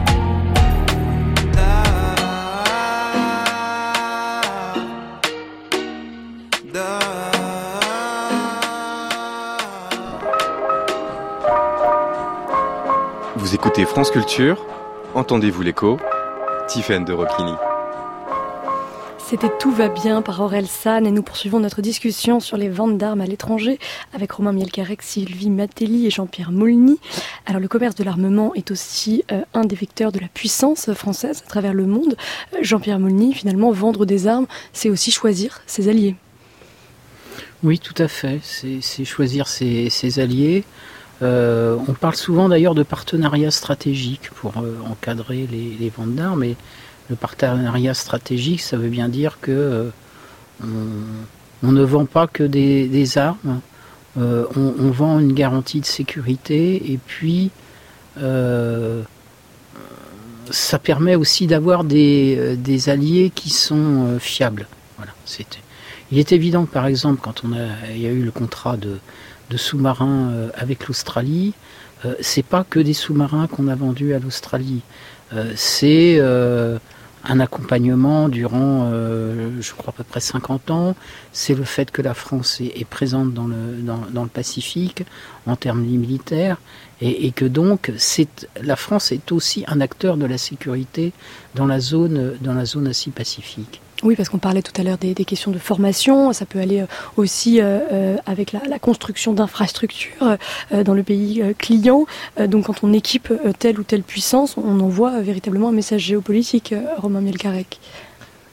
Vous écoutez France Culture. Entendez-vous l'écho? Tiffaine de Roquigny. C'était Tout va bien par Aurel San et nous poursuivons notre discussion sur les ventes d'armes à l'étranger avec Romain Mielcarrec, Sylvie Matelli et Jean-Pierre Maulny. Alors le commerce de l'armement est aussi un des vecteurs de la puissance française à travers le monde. Jean-Pierre Maulny, finalement, vendre des armes, c'est aussi choisir ses alliés. Oui, tout à fait. C'est choisir ses alliés. On parle souvent d'ailleurs de partenariat stratégique pour encadrer les ventes d'armes. Et le partenariat stratégique, ça veut bien dire que on ne vend pas que des armes, on vend une garantie de sécurité et puis ça permet aussi d'avoir des alliés qui sont fiables. Voilà, il est évident, par exemple, quand il y a eu le contrat de sous-marins avec l'Australie, c'est pas que des sous-marins qu'on a vendus à l'Australie, c'est un accompagnement durant, je crois, à peu près 50 ans, c'est le fait que la France est présente dans le Pacifique en termes militaires, et que donc la France est aussi un acteur de la sécurité dans la zone Asie-Pacifique. Oui, parce qu'on parlait tout à l'heure des questions de formation, ça peut aller aussi avec la construction d'infrastructures dans le pays client. Donc quand on équipe telle ou telle puissance, on envoie véritablement un message géopolitique, Romain Mielcarrec.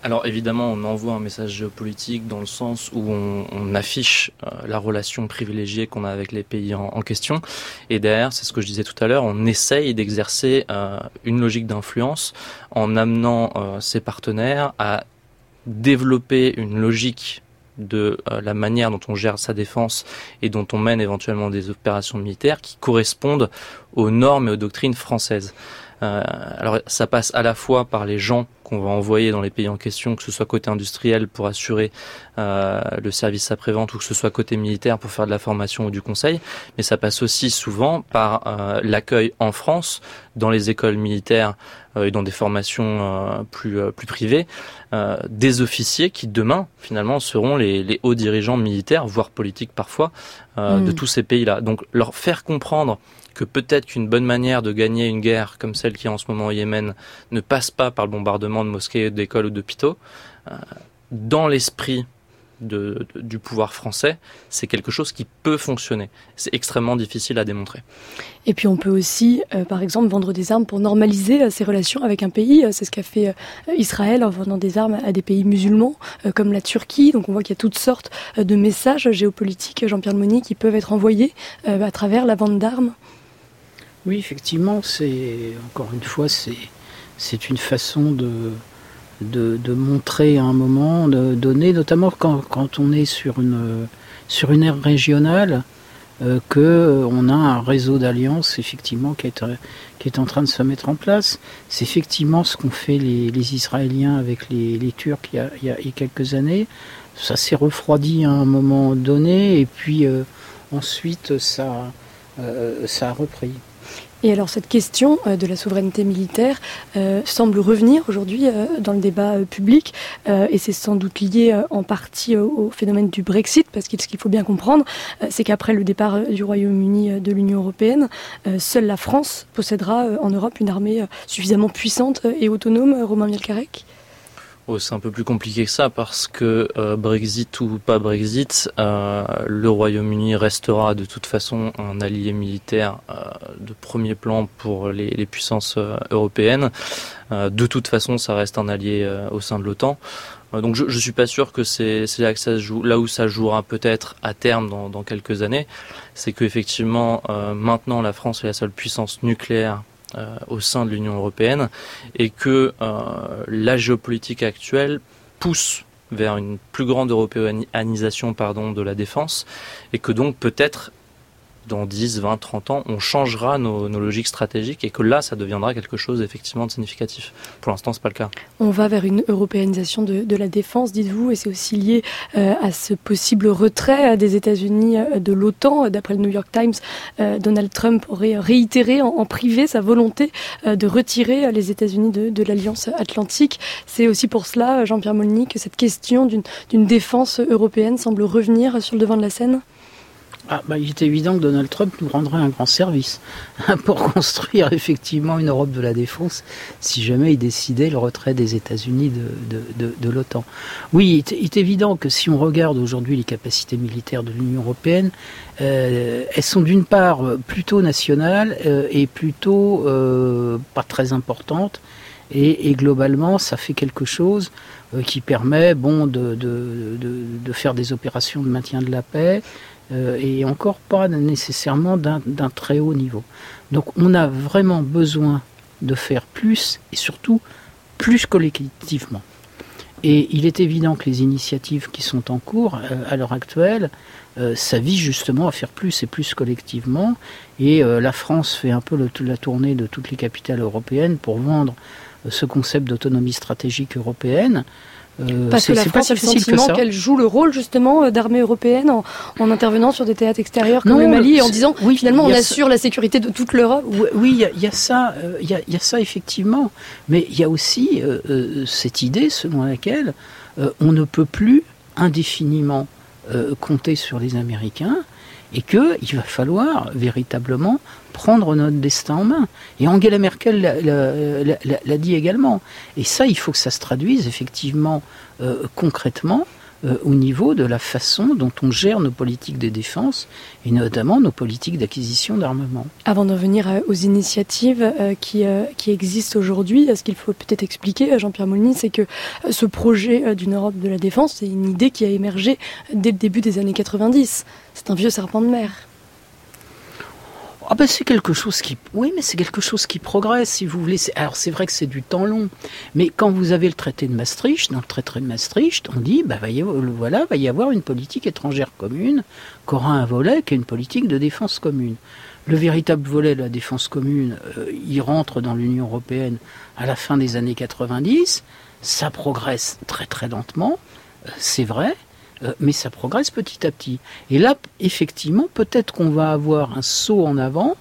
Alors évidemment, on envoie un message géopolitique dans le sens où on affiche la relation privilégiée qu'on a avec les pays en question. Et derrière, c'est ce que je disais tout à l'heure, on essaye d'exercer une logique d'influence en amenant ses partenaires à développer une logique de la manière dont on gère sa défense et dont on mène éventuellement des opérations militaires qui correspondent aux normes et aux doctrines françaises. Alors ça passe à la fois par les gens qu'on va envoyer dans les pays en question, que ce soit côté industriel pour assurer le service après-vente ou que ce soit côté militaire pour faire de la formation ou du conseil, mais ça passe aussi souvent par l'accueil en France, dans les écoles militaires et dans des formations plus privées, des officiers qui demain finalement seront les hauts dirigeants militaires, voire politiques parfois, de tous ces pays-là. Donc leur faire comprendre que peut-être qu'une bonne manière de gagner une guerre comme celle qui est en ce moment au Yémen ne passe pas par le bombardement de mosquées, d'écoles ou d'hôpitaux, dans l'esprit du pouvoir français, c'est quelque chose qui peut fonctionner. C'est extrêmement difficile à démontrer. Et puis on peut aussi, par exemple, vendre des armes pour normaliser ses relations avec un pays. C'est ce qu'a fait Israël en vendant des armes à des pays musulmans, comme la Turquie. Donc on voit qu'il y a toutes sortes de messages géopolitiques, Jean-Pierre Mauny, qui peuvent être envoyés à travers la vente d'armes. Oui, effectivement, encore une fois, c'est une façon de montrer à un moment donné, notamment quand on est sur une aire régionale, qu'on a un réseau d'alliances effectivement qui est en train de se mettre en place. C'est effectivement ce qu'ont fait les Israéliens avec les Turcs il y a quelques années. Ça s'est refroidi à un moment donné et puis ensuite ça a repris. Et alors cette question de la souveraineté militaire semble revenir aujourd'hui dans le débat public et c'est sans doute lié en partie au phénomène du Brexit, parce que ce qu'il faut bien comprendre, c'est qu'après le départ du Royaume-Uni de l'Union européenne, seule la France possédera en Europe une armée suffisamment puissante et autonome. Romain Mielcarec ? Oh, c'est un peu plus compliqué que ça parce que Brexit ou pas Brexit, le Royaume-Uni restera de toute façon un allié militaire de premier plan pour les puissances européennes. De toute façon, ça reste un allié au sein de l'OTAN. Donc je suis pas sûr que c'est là que ça se joue. Là où ça jouera peut-être à terme dans quelques années, c'est que effectivement maintenant la France est la seule puissance nucléaire au sein de l'Union européenne et que la géopolitique actuelle pousse vers une plus grande européanisation de la défense et que donc peut-être dans 10, 20, 30 ans, on changera nos logiques stratégiques et que là, ça deviendra quelque chose effectivement de significatif. Pour l'instant, c'est pas le cas. On va vers une européanisation de la défense, dites-vous, et c'est aussi lié à ce possible retrait des États-Unis de l'OTAN. D'après le New York Times, Donald Trump aurait réitéré en privé sa volonté de retirer les États-Unis de l'Alliance Atlantique. C'est aussi pour cela, Jean-Pierre Mauny, que cette question d'une défense européenne semble revenir sur le devant de la scène. Il est évident que Donald Trump nous rendrait un grand service pour construire effectivement une Europe de la défense si jamais il décidait le retrait des États-Unis de l'OTAN. Oui, il est évident que si on regarde aujourd'hui les capacités militaires de l'Union européenne, elles sont d'une part plutôt nationales et plutôt pas très importantes. Et globalement, ça fait quelque chose qui permet de faire des opérations de maintien de la paix, et encore pas nécessairement d'un très haut niveau. Donc on a vraiment besoin de faire plus, et surtout plus collectivement. Et il est évident que les initiatives qui sont en cours à l'heure actuelle, ça vise justement à faire plus et plus collectivement. Et la France fait un peu la tournée de toutes les capitales européennes pour vendre ce concept d'autonomie stratégique européenne. Parce que la France a le sentiment qu'elle joue le rôle justement d'armée européenne en intervenant sur des théâtres extérieurs comme le Mali et en disant finalement on assure la sécurité de toute l'Europe. Oui, il y a ça, effectivement, mais il y a aussi cette idée selon laquelle on ne peut plus indéfiniment compter sur les Américains et qu'il va falloir véritablement prendre notre destin en main. Et Angela Merkel l'a dit également. Et ça, il faut que ça se traduise effectivement concrètement au niveau de la façon dont on gère nos politiques de défense et notamment nos politiques d'acquisition d'armement. Avant d'en venir aux initiatives qui existent aujourd'hui, ce qu'il faut peut-être expliquer, Jean-Pierre Molny, c'est que ce projet d'une Europe de la défense, c'est une idée qui a émergé dès le début des années 90. C'est un vieux serpent de mer. C'est quelque chose qui progresse, si vous voulez. Alors c'est vrai que c'est du temps long, mais quand vous avez le traité de Maastricht, dans le traité de Maastricht, on dit va y avoir une politique étrangère commune, qu'aura un volet qui est une politique de défense commune. Le véritable volet de la défense commune, il rentre dans l'Union européenne à la fin des années 90. Ça progresse très très lentement, c'est vrai. Mais ça progresse petit à petit. Et là, effectivement, peut-être qu'on va avoir un saut en avant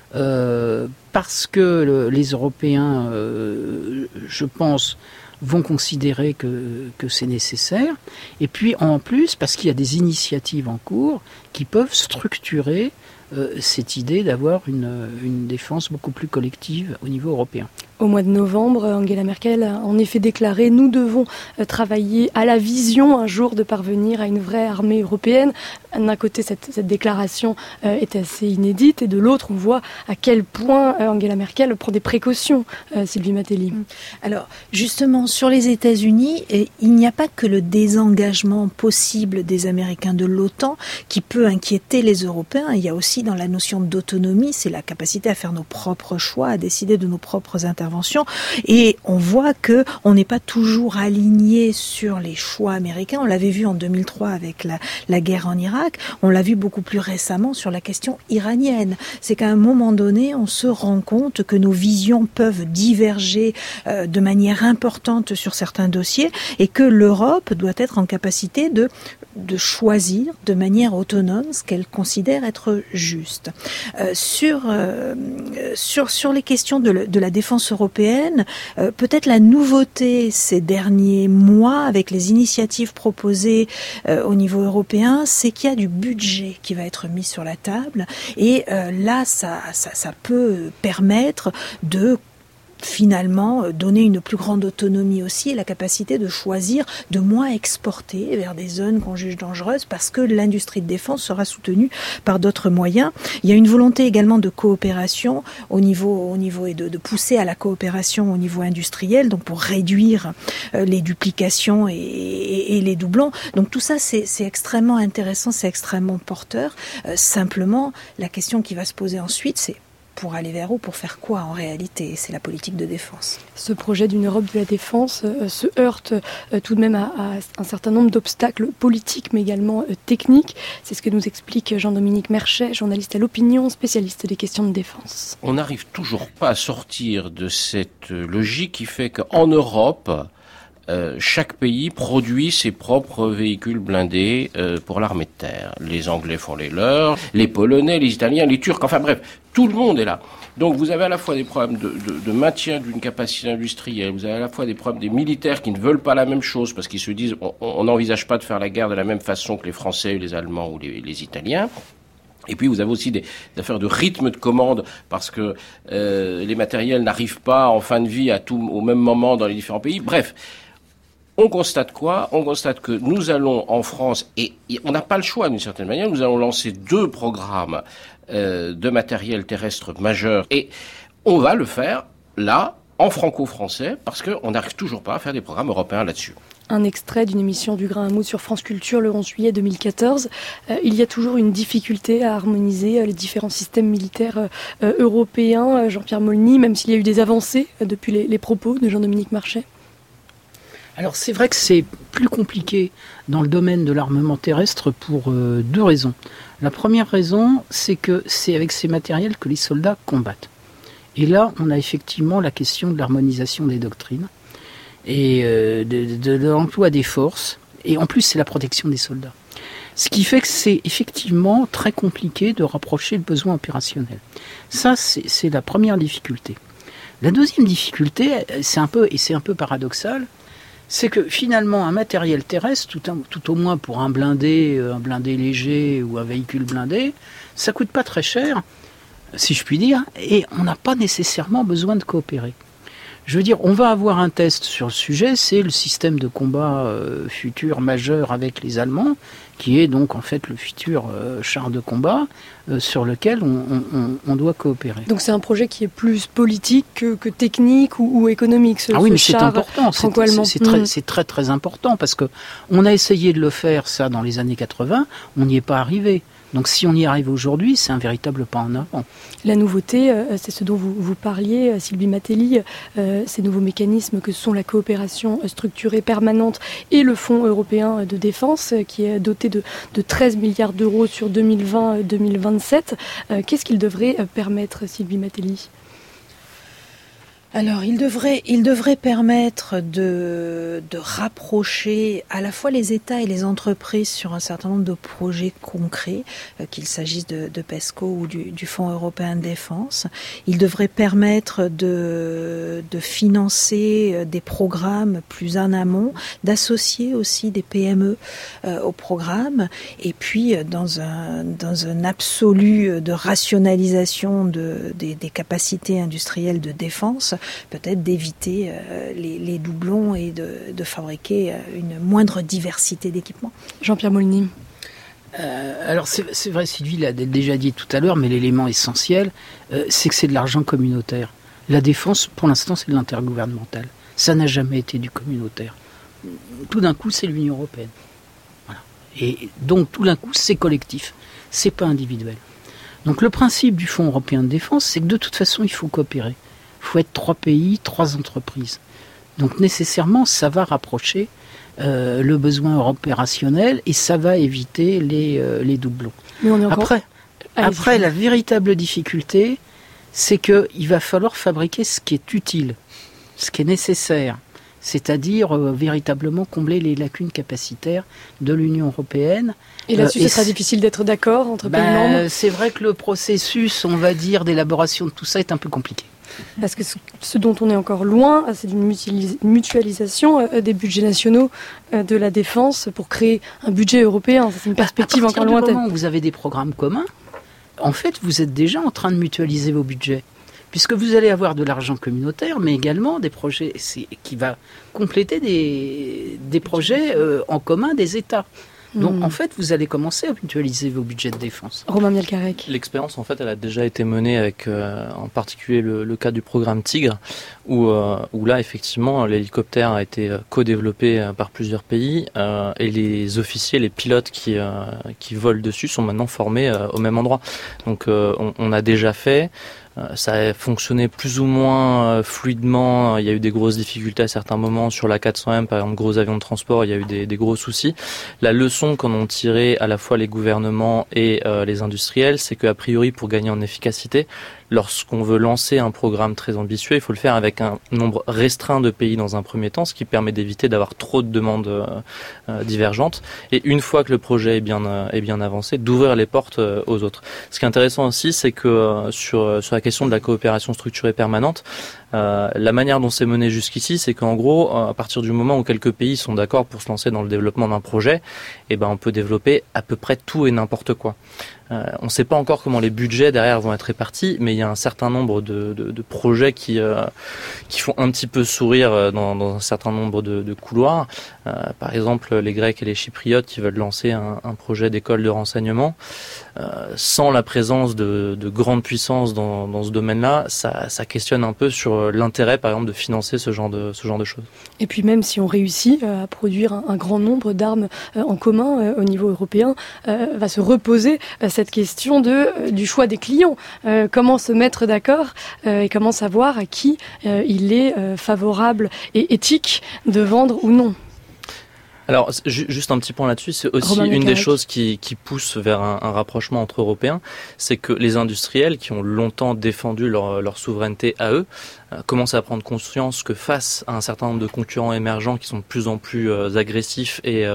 parce que les Européens, je pense, vont considérer que c'est nécessaire. Et puis, en plus, parce qu'il y a des initiatives en cours qui peuvent structurer cette idée d'avoir une défense beaucoup plus collective au niveau européen. Au mois de novembre, Angela Merkel a en effet déclaré « Nous devons travailler à la vision un jour de parvenir à une vraie armée européenne ». D'un côté, cette déclaration est assez inédite et de l'autre, on voit à quel point Angela Merkel prend des précautions, Sylvie Matelli. Alors, justement, sur les États-Unis, il n'y a pas que le désengagement possible des Américains de l'OTAN qui peut inquiéter les Européens. Il y a aussi dans la notion d'autonomie, c'est la capacité à faire nos propres choix, à décider de nos propres interventions. Et on voit que on n'est pas toujours aligné sur les choix américains. On l'avait vu en 2003 avec la guerre en Irak. On l'a vu beaucoup plus récemment sur la question iranienne. C'est qu'à un moment donné, on se rend compte que nos visions peuvent diverger de manière importante sur certains dossiers et que l'Europe doit être en capacité de choisir de manière autonome ce qu'elle considère être juste. Sur les questions de la défense européenne, peut-être la nouveauté ces derniers mois avec les initiatives proposées au niveau européen, c'est qu'il y a du budget qui va être mis sur la table et là ça peut permettre de finalement donner une plus grande autonomie aussi et la capacité de choisir de moins exporter vers des zones qu'on juge dangereuses parce que l'industrie de défense sera soutenue par d'autres moyens. Il y a une volonté également de coopération au niveau et de pousser à la coopération au niveau industriel, donc pour réduire les duplications et les doublons. Donc tout ça c'est extrêmement intéressant, c'est extrêmement porteur. Simplement, la question qui va se poser ensuite, c'est pour aller vers où, pour faire quoi en réalité? C'est la politique de défense. Ce projet d'une Europe de la défense se heurte tout de même à un certain nombre d'obstacles politiques mais également techniques. C'est ce que nous explique Jean-Dominique Merchet, journaliste à l'Opinion, spécialiste des questions de défense. On n'arrive toujours pas à sortir de cette logique qui fait qu'en Europe, chaque pays produit ses propres véhicules blindés pour l'armée de terre. Les Anglais font les leurs, les Polonais, les Italiens, les Turcs, enfin bref, tout le monde est là. Donc vous avez à la fois des problèmes de maintien d'une capacité industrielle, vous avez à la fois des problèmes des militaires qui ne veulent pas la même chose parce qu'ils se disent on n'envisage pas de faire la guerre de la même façon que les Français, les Allemands ou les Italiens. Et puis vous avez aussi des affaires de rythme de commande parce que les matériels n'arrivent pas en fin de vie au même moment dans les différents pays. Bref. On constate quoi? On constate que nous allons en France, et on n'a pas le choix d'une certaine manière, nous allons lancer 2 programmes de matériel terrestre majeur, et on va le faire là, en franco-français, parce qu'on n'arrive toujours pas à faire des programmes européens là-dessus. Un extrait d'une émission du Grain à Moudre sur France Culture le 11 juillet 2014. Il y a toujours une difficulté à harmoniser les différents systèmes militaires européens. Jean-Pierre Molny, même s'il y a eu des avancées depuis les propos de Jean-Dominique Merchet. Alors c'est vrai que c'est plus compliqué dans le domaine de l'armement terrestre pour 2 raisons. La première raison, c'est que c'est avec ces matériels que les soldats combattent. Et là, on a effectivement la question de l'harmonisation des doctrines et de l'emploi des forces. Et en plus, c'est la protection des soldats. Ce qui fait que c'est effectivement très compliqué de rapprocher le besoin opérationnel. Ça, c'est la première difficulté. La deuxième difficulté, c'est un peu paradoxal, c'est que finalement un matériel terrestre, tout au moins pour un blindé léger ou un véhicule blindé, ça coûte pas très cher, si je puis dire, et on n'a pas nécessairement besoin de coopérer. Je veux dire, on va avoir un test sur le sujet, c'est le système de combat futur majeur avec les Allemands, qui est donc en fait le futur char de combat sur lequel on doit coopérer. Donc c'est un projet qui est plus politique que technique ou économique, oui, mais c'est important, c'est très très important, parce que on a essayé de le faire ça dans les années 80, on n'y est pas arrivé. Donc si on y arrive aujourd'hui, c'est un véritable pas en avant. La nouveauté, c'est ce dont vous parliez, Sylvie Matelli, ces nouveaux mécanismes que sont la coopération structurée permanente et le Fonds européen de défense, qui est doté de 13 milliards d'euros sur 2020-2027. Qu'est-ce qu'il devrait permettre, Sylvie Matelli ? Alors, il devrait permettre de rapprocher à la fois les États et les entreprises sur un certain nombre de projets concrets, qu'il s'agisse de PESCO ou du Fonds européen de défense. Il devrait permettre de financer des programmes plus en amont, d'associer aussi des PME au programme, et puis dans un absolu de rationalisation des capacités industrielles de défense, peut-être d'éviter les doublons et de fabriquer une moindre diversité d'équipements. Jean-Pierre Molny. Alors c'est vrai, Sylvie l'a déjà dit tout à l'heure, mais l'élément essentiel, c'est que c'est de l'argent communautaire. La défense, pour l'instant, c'est de l'intergouvernemental. Ça n'a jamais été du communautaire. Tout d'un coup, c'est l'Union européenne. Voilà. Et donc, tout d'un coup, c'est collectif. C'est pas individuel. Donc, le principe du Fonds européen de défense, c'est que de toute façon, il faut coopérer. Il faut être 3 pays, 3 entreprises. Donc nécessairement, ça va rapprocher le besoin opérationnel et ça va éviter les doublons. Mais on est encore... Après, la véritable difficulté, c'est qu'il va falloir fabriquer ce qui est utile, ce qui est nécessaire, c'est-à-dire véritablement combler les lacunes capacitaires de l'Union européenne. Et là-dessus, ce sera difficile d'être d'accord entre pays membres. C'est vrai que le processus, on va dire, d'élaboration de tout ça est un peu compliqué. Parce que ce dont on est encore loin, c'est d'une mutualisation des budgets nationaux de la défense pour créer un budget européen. C'est une perspective encore lointaine. À partir du moment où vous avez des programmes communs, en fait, vous êtes déjà en train de mutualiser vos budgets. Puisque vous allez avoir de l'argent communautaire, mais également des projets qui va compléter des projets en commun des États. Donc, en fait, vous allez commencer à mutualiser vos budgets de défense. Romain Mielcarec. L'expérience, en fait, elle a déjà été menée avec, en particulier, le cas du programme Tigre, où là, effectivement, l'hélicoptère a été co-développé par plusieurs pays, et les officiers, les pilotes qui volent dessus sont maintenant formés au même endroit. Donc, on a déjà fait... Ça a fonctionné plus ou moins fluidement. Il y a eu des grosses difficultés à certains moments sur la 400M, par exemple, gros avions de transport. Il y a eu des gros soucis. La leçon qu'en ont tiré à la fois les gouvernements et les industriels, c'est qu'a priori, pour gagner en efficacité, lorsqu'on veut lancer un programme très ambitieux, il faut le faire avec un nombre restreint de pays dans un premier temps, ce qui permet d'éviter d'avoir trop de demandes divergentes. Et une fois que le projet est bien avancé, d'ouvrir les portes aux autres. Ce qui est intéressant aussi, c'est que sur la question de la coopération structurée permanente, la manière dont c'est mené jusqu'ici, c'est qu'en gros, à partir du moment où quelques pays sont d'accord pour se lancer dans le développement d'un projet, on peut développer à peu près tout et n'importe quoi. On ne sait pas encore comment les budgets derrière vont être répartis, mais il y a un certain nombre de projets qui font un petit peu sourire dans un certain nombre de couloirs. Par exemple, les Grecs et les Chypriotes qui veulent lancer un projet d'école de renseignement. Sans la présence de grandes puissances dans ce domaine-là, ça questionne un peu sur l'intérêt, par exemple, de financer ce genre de choses. Et puis même si on réussit à produire un grand nombre d'armes en commun au niveau européen, va se reposer cette question du choix des clients. Comment se mettre d'accord et comment savoir à qui il est favorable et éthique de vendre ou non. Alors, juste un petit point là-dessus, c'est aussi une des choses qui pousse vers un rapprochement entre Européens, c'est que les industriels qui ont longtemps défendu leur souveraineté à eux, commencent à prendre conscience que face à un certain nombre de concurrents émergents qui sont de plus en plus agressifs et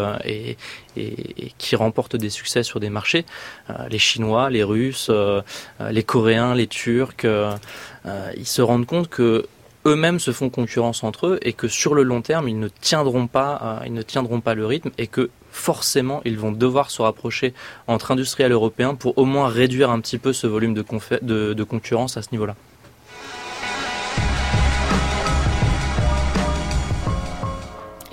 qui remportent des succès sur des marchés, les Chinois, les Russes, les Coréens, les Turcs, ils se rendent compte que eux-mêmes se font concurrence entre eux et que sur le long terme, ils ne tiendront pas le rythme et que forcément, ils vont devoir se rapprocher entre industriels européens pour au moins réduire un petit peu ce volume de concurrence à ce niveau-là.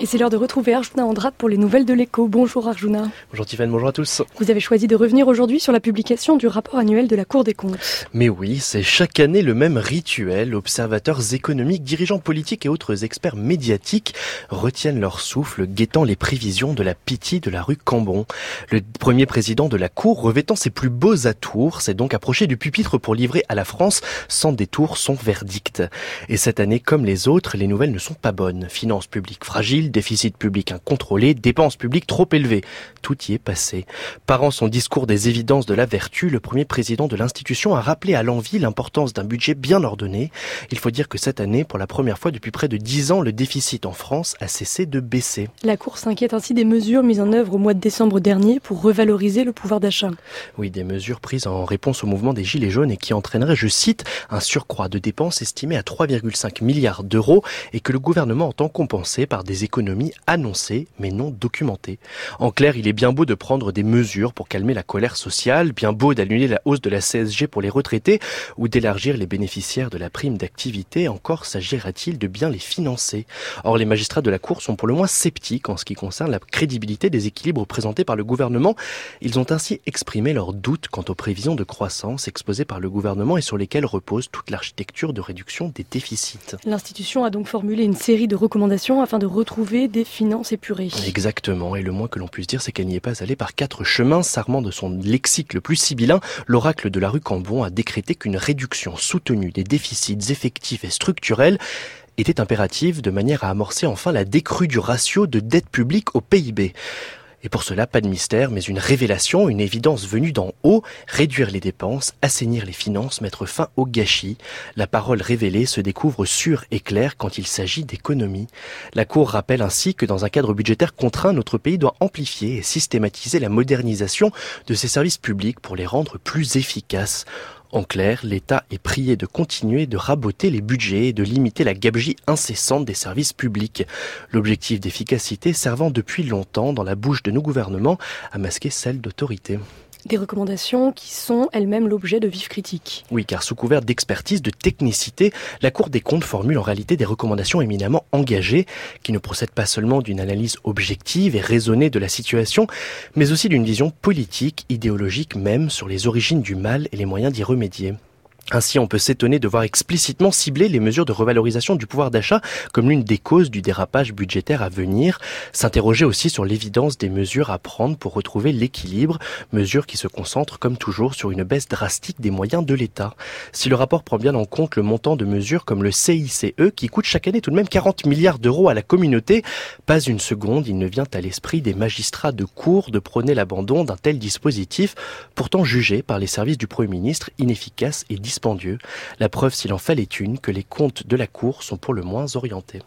c'est l'heure de retrouver Arjuna Andrade pour les nouvelles de l'Écho. Bonjour Arjuna. Bonjour Tiffaine, bonjour à tous. Vous avez choisi de revenir aujourd'hui sur la publication du rapport annuel de la Cour des comptes. Mais oui, c'est chaque année le même rituel. Observateurs économiques, dirigeants politiques et autres experts médiatiques retiennent leur souffle, guettant les prévisions de la pitié de la rue Cambon. Le premier président de la Cour, revêtant ses plus beaux atours, s'est donc approché du pupitre pour livrer à la France sans détour son verdict. Et cette année, comme les autres, les nouvelles ne sont pas bonnes. Finances publiques fragiles, déficit public incontrôlé, dépenses publiques trop élevées. Tout y est passé. Parant son discours des évidences de la vertu, le premier président de l'institution a rappelé à l'envi l'importance d'un budget bien ordonné. Il faut dire que cette année, pour la première fois depuis près de 10 ans, le déficit en France a cessé de baisser. La Cour s'inquiète ainsi des mesures mises en œuvre au mois de décembre dernier pour revaloriser le pouvoir d'achat. Oui, des mesures prises en réponse au mouvement des Gilets jaunes et qui entraîneraient, je cite, un surcroît de dépenses estimé à 3,5 milliards d'euros et que le gouvernement entend compenser par des économies annoncées mais non documentées. En clair, il est bien beau de prendre des mesures pour calmer la colère sociale, bien beau d'annuler la hausse de la CSG pour les retraités ou d'élargir les bénéficiaires de la prime d'activité, encore s'agira-t-il de bien les financer. Or, les magistrats de la Cour sont pour le moins sceptiques en ce qui concerne la crédibilité des équilibres présentés par le gouvernement. Ils ont ainsi exprimé leurs doutes quant aux prévisions de croissance exposées par le gouvernement et sur lesquelles repose toute l'architecture de réduction des déficits. L'institution a donc formulé une série de recommandations afin de retrouver des finances épurées. Exactement, et le moins que l'on puisse dire, c'est qu'elle n'y est pas allée par 4 chemins. S'armant de son lexique le plus sibyllin, l'oracle de la rue Cambon a décrété qu'une réduction soutenue des déficits effectifs et structurels était impérative de manière à amorcer enfin la décrue du ratio de dette publique au PIB. Et pour cela, pas de mystère, mais une révélation, une évidence venue d'en haut, réduire les dépenses, assainir les finances, mettre fin au gâchis. La parole révélée se découvre sûre et claire quand il s'agit d'économie. La Cour rappelle ainsi que dans un cadre budgétaire contraint, notre pays doit amplifier et systématiser la modernisation de ses services publics pour les rendre plus efficaces. En clair, l'État est prié de continuer de raboter les budgets et de limiter la gabegie incessante des services publics. L'objectif d'efficacité servant depuis longtemps dans la bouche de nos gouvernements à masquer celle d'autorité. Des recommandations qui sont elles-mêmes l'objet de vives critiques. Oui, car sous couvert d'expertise, de technicité, la Cour des comptes formule en réalité des recommandations éminemment engagées, qui ne procèdent pas seulement d'une analyse objective et raisonnée de la situation, mais aussi d'une vision politique, idéologique même, sur les origines du mal et les moyens d'y remédier. Ainsi, on peut s'étonner de voir explicitement cibler les mesures de revalorisation du pouvoir d'achat comme l'une des causes du dérapage budgétaire à venir. S'interroger aussi sur l'évidence des mesures à prendre pour retrouver l'équilibre, mesures qui se concentrent comme toujours sur une baisse drastique des moyens de l'État. Si le rapport prend bien en compte le montant de mesures comme le CICE, qui coûte chaque année tout de même 40 milliards d'euros à la communauté, pas une seconde il ne vient à l'esprit des magistrats de cour de prôner l'abandon d'un tel dispositif, pourtant jugé par les services du Premier ministre inefficace et dispendieux. La preuve, s'il en fallait une, que les comptes de la Cour sont pour le moins orientés.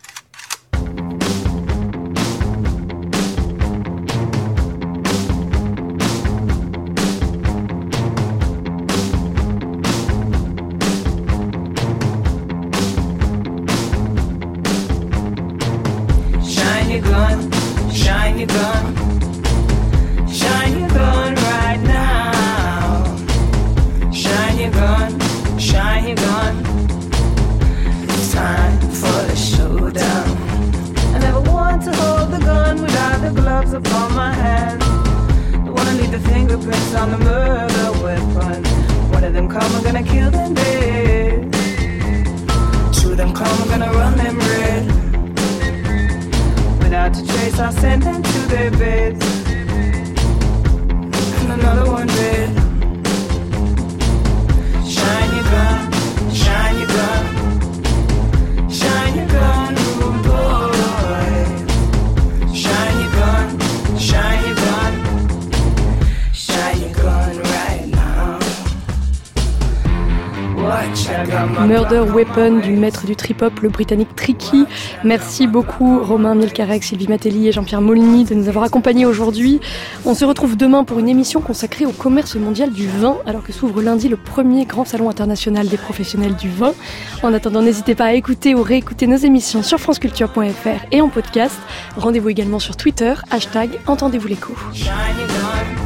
Shine your gun, shine your gun, shine your gun right now. Shine your gun, shine your gun. It's time for the showdown. I never want to hold the gun without the gloves upon my hand. Don't wanna leave the fingerprints on the murder weapon. One of them come, I'm gonna kill them dead. Two of them come, I'm gonna run them red. Without a trace, I'll send them to their beds. And another one dead. Shine your gun, shine your gun, shine your gun, rude boy. Shine your gun, shine your gun, shine your gun right now. Watch, I got my Murder Weapon du maître du trip-hop, le britannique Tricky. Merci beaucoup Romain Mielcarrec, Sylvie Matelli et Jean-Pierre Moliny de nous avoir accompagnés aujourd'hui. On se retrouve demain pour une émission consacrée au commerce mondial du vin, alors que s'ouvre lundi le premier grand salon international des professionnels du vin. En attendant, n'hésitez pas à écouter ou réécouter nos émissions sur franceculture.fr et en podcast. Rendez-vous également sur Twitter, #Entendez-vous l'écho. Shine your gun.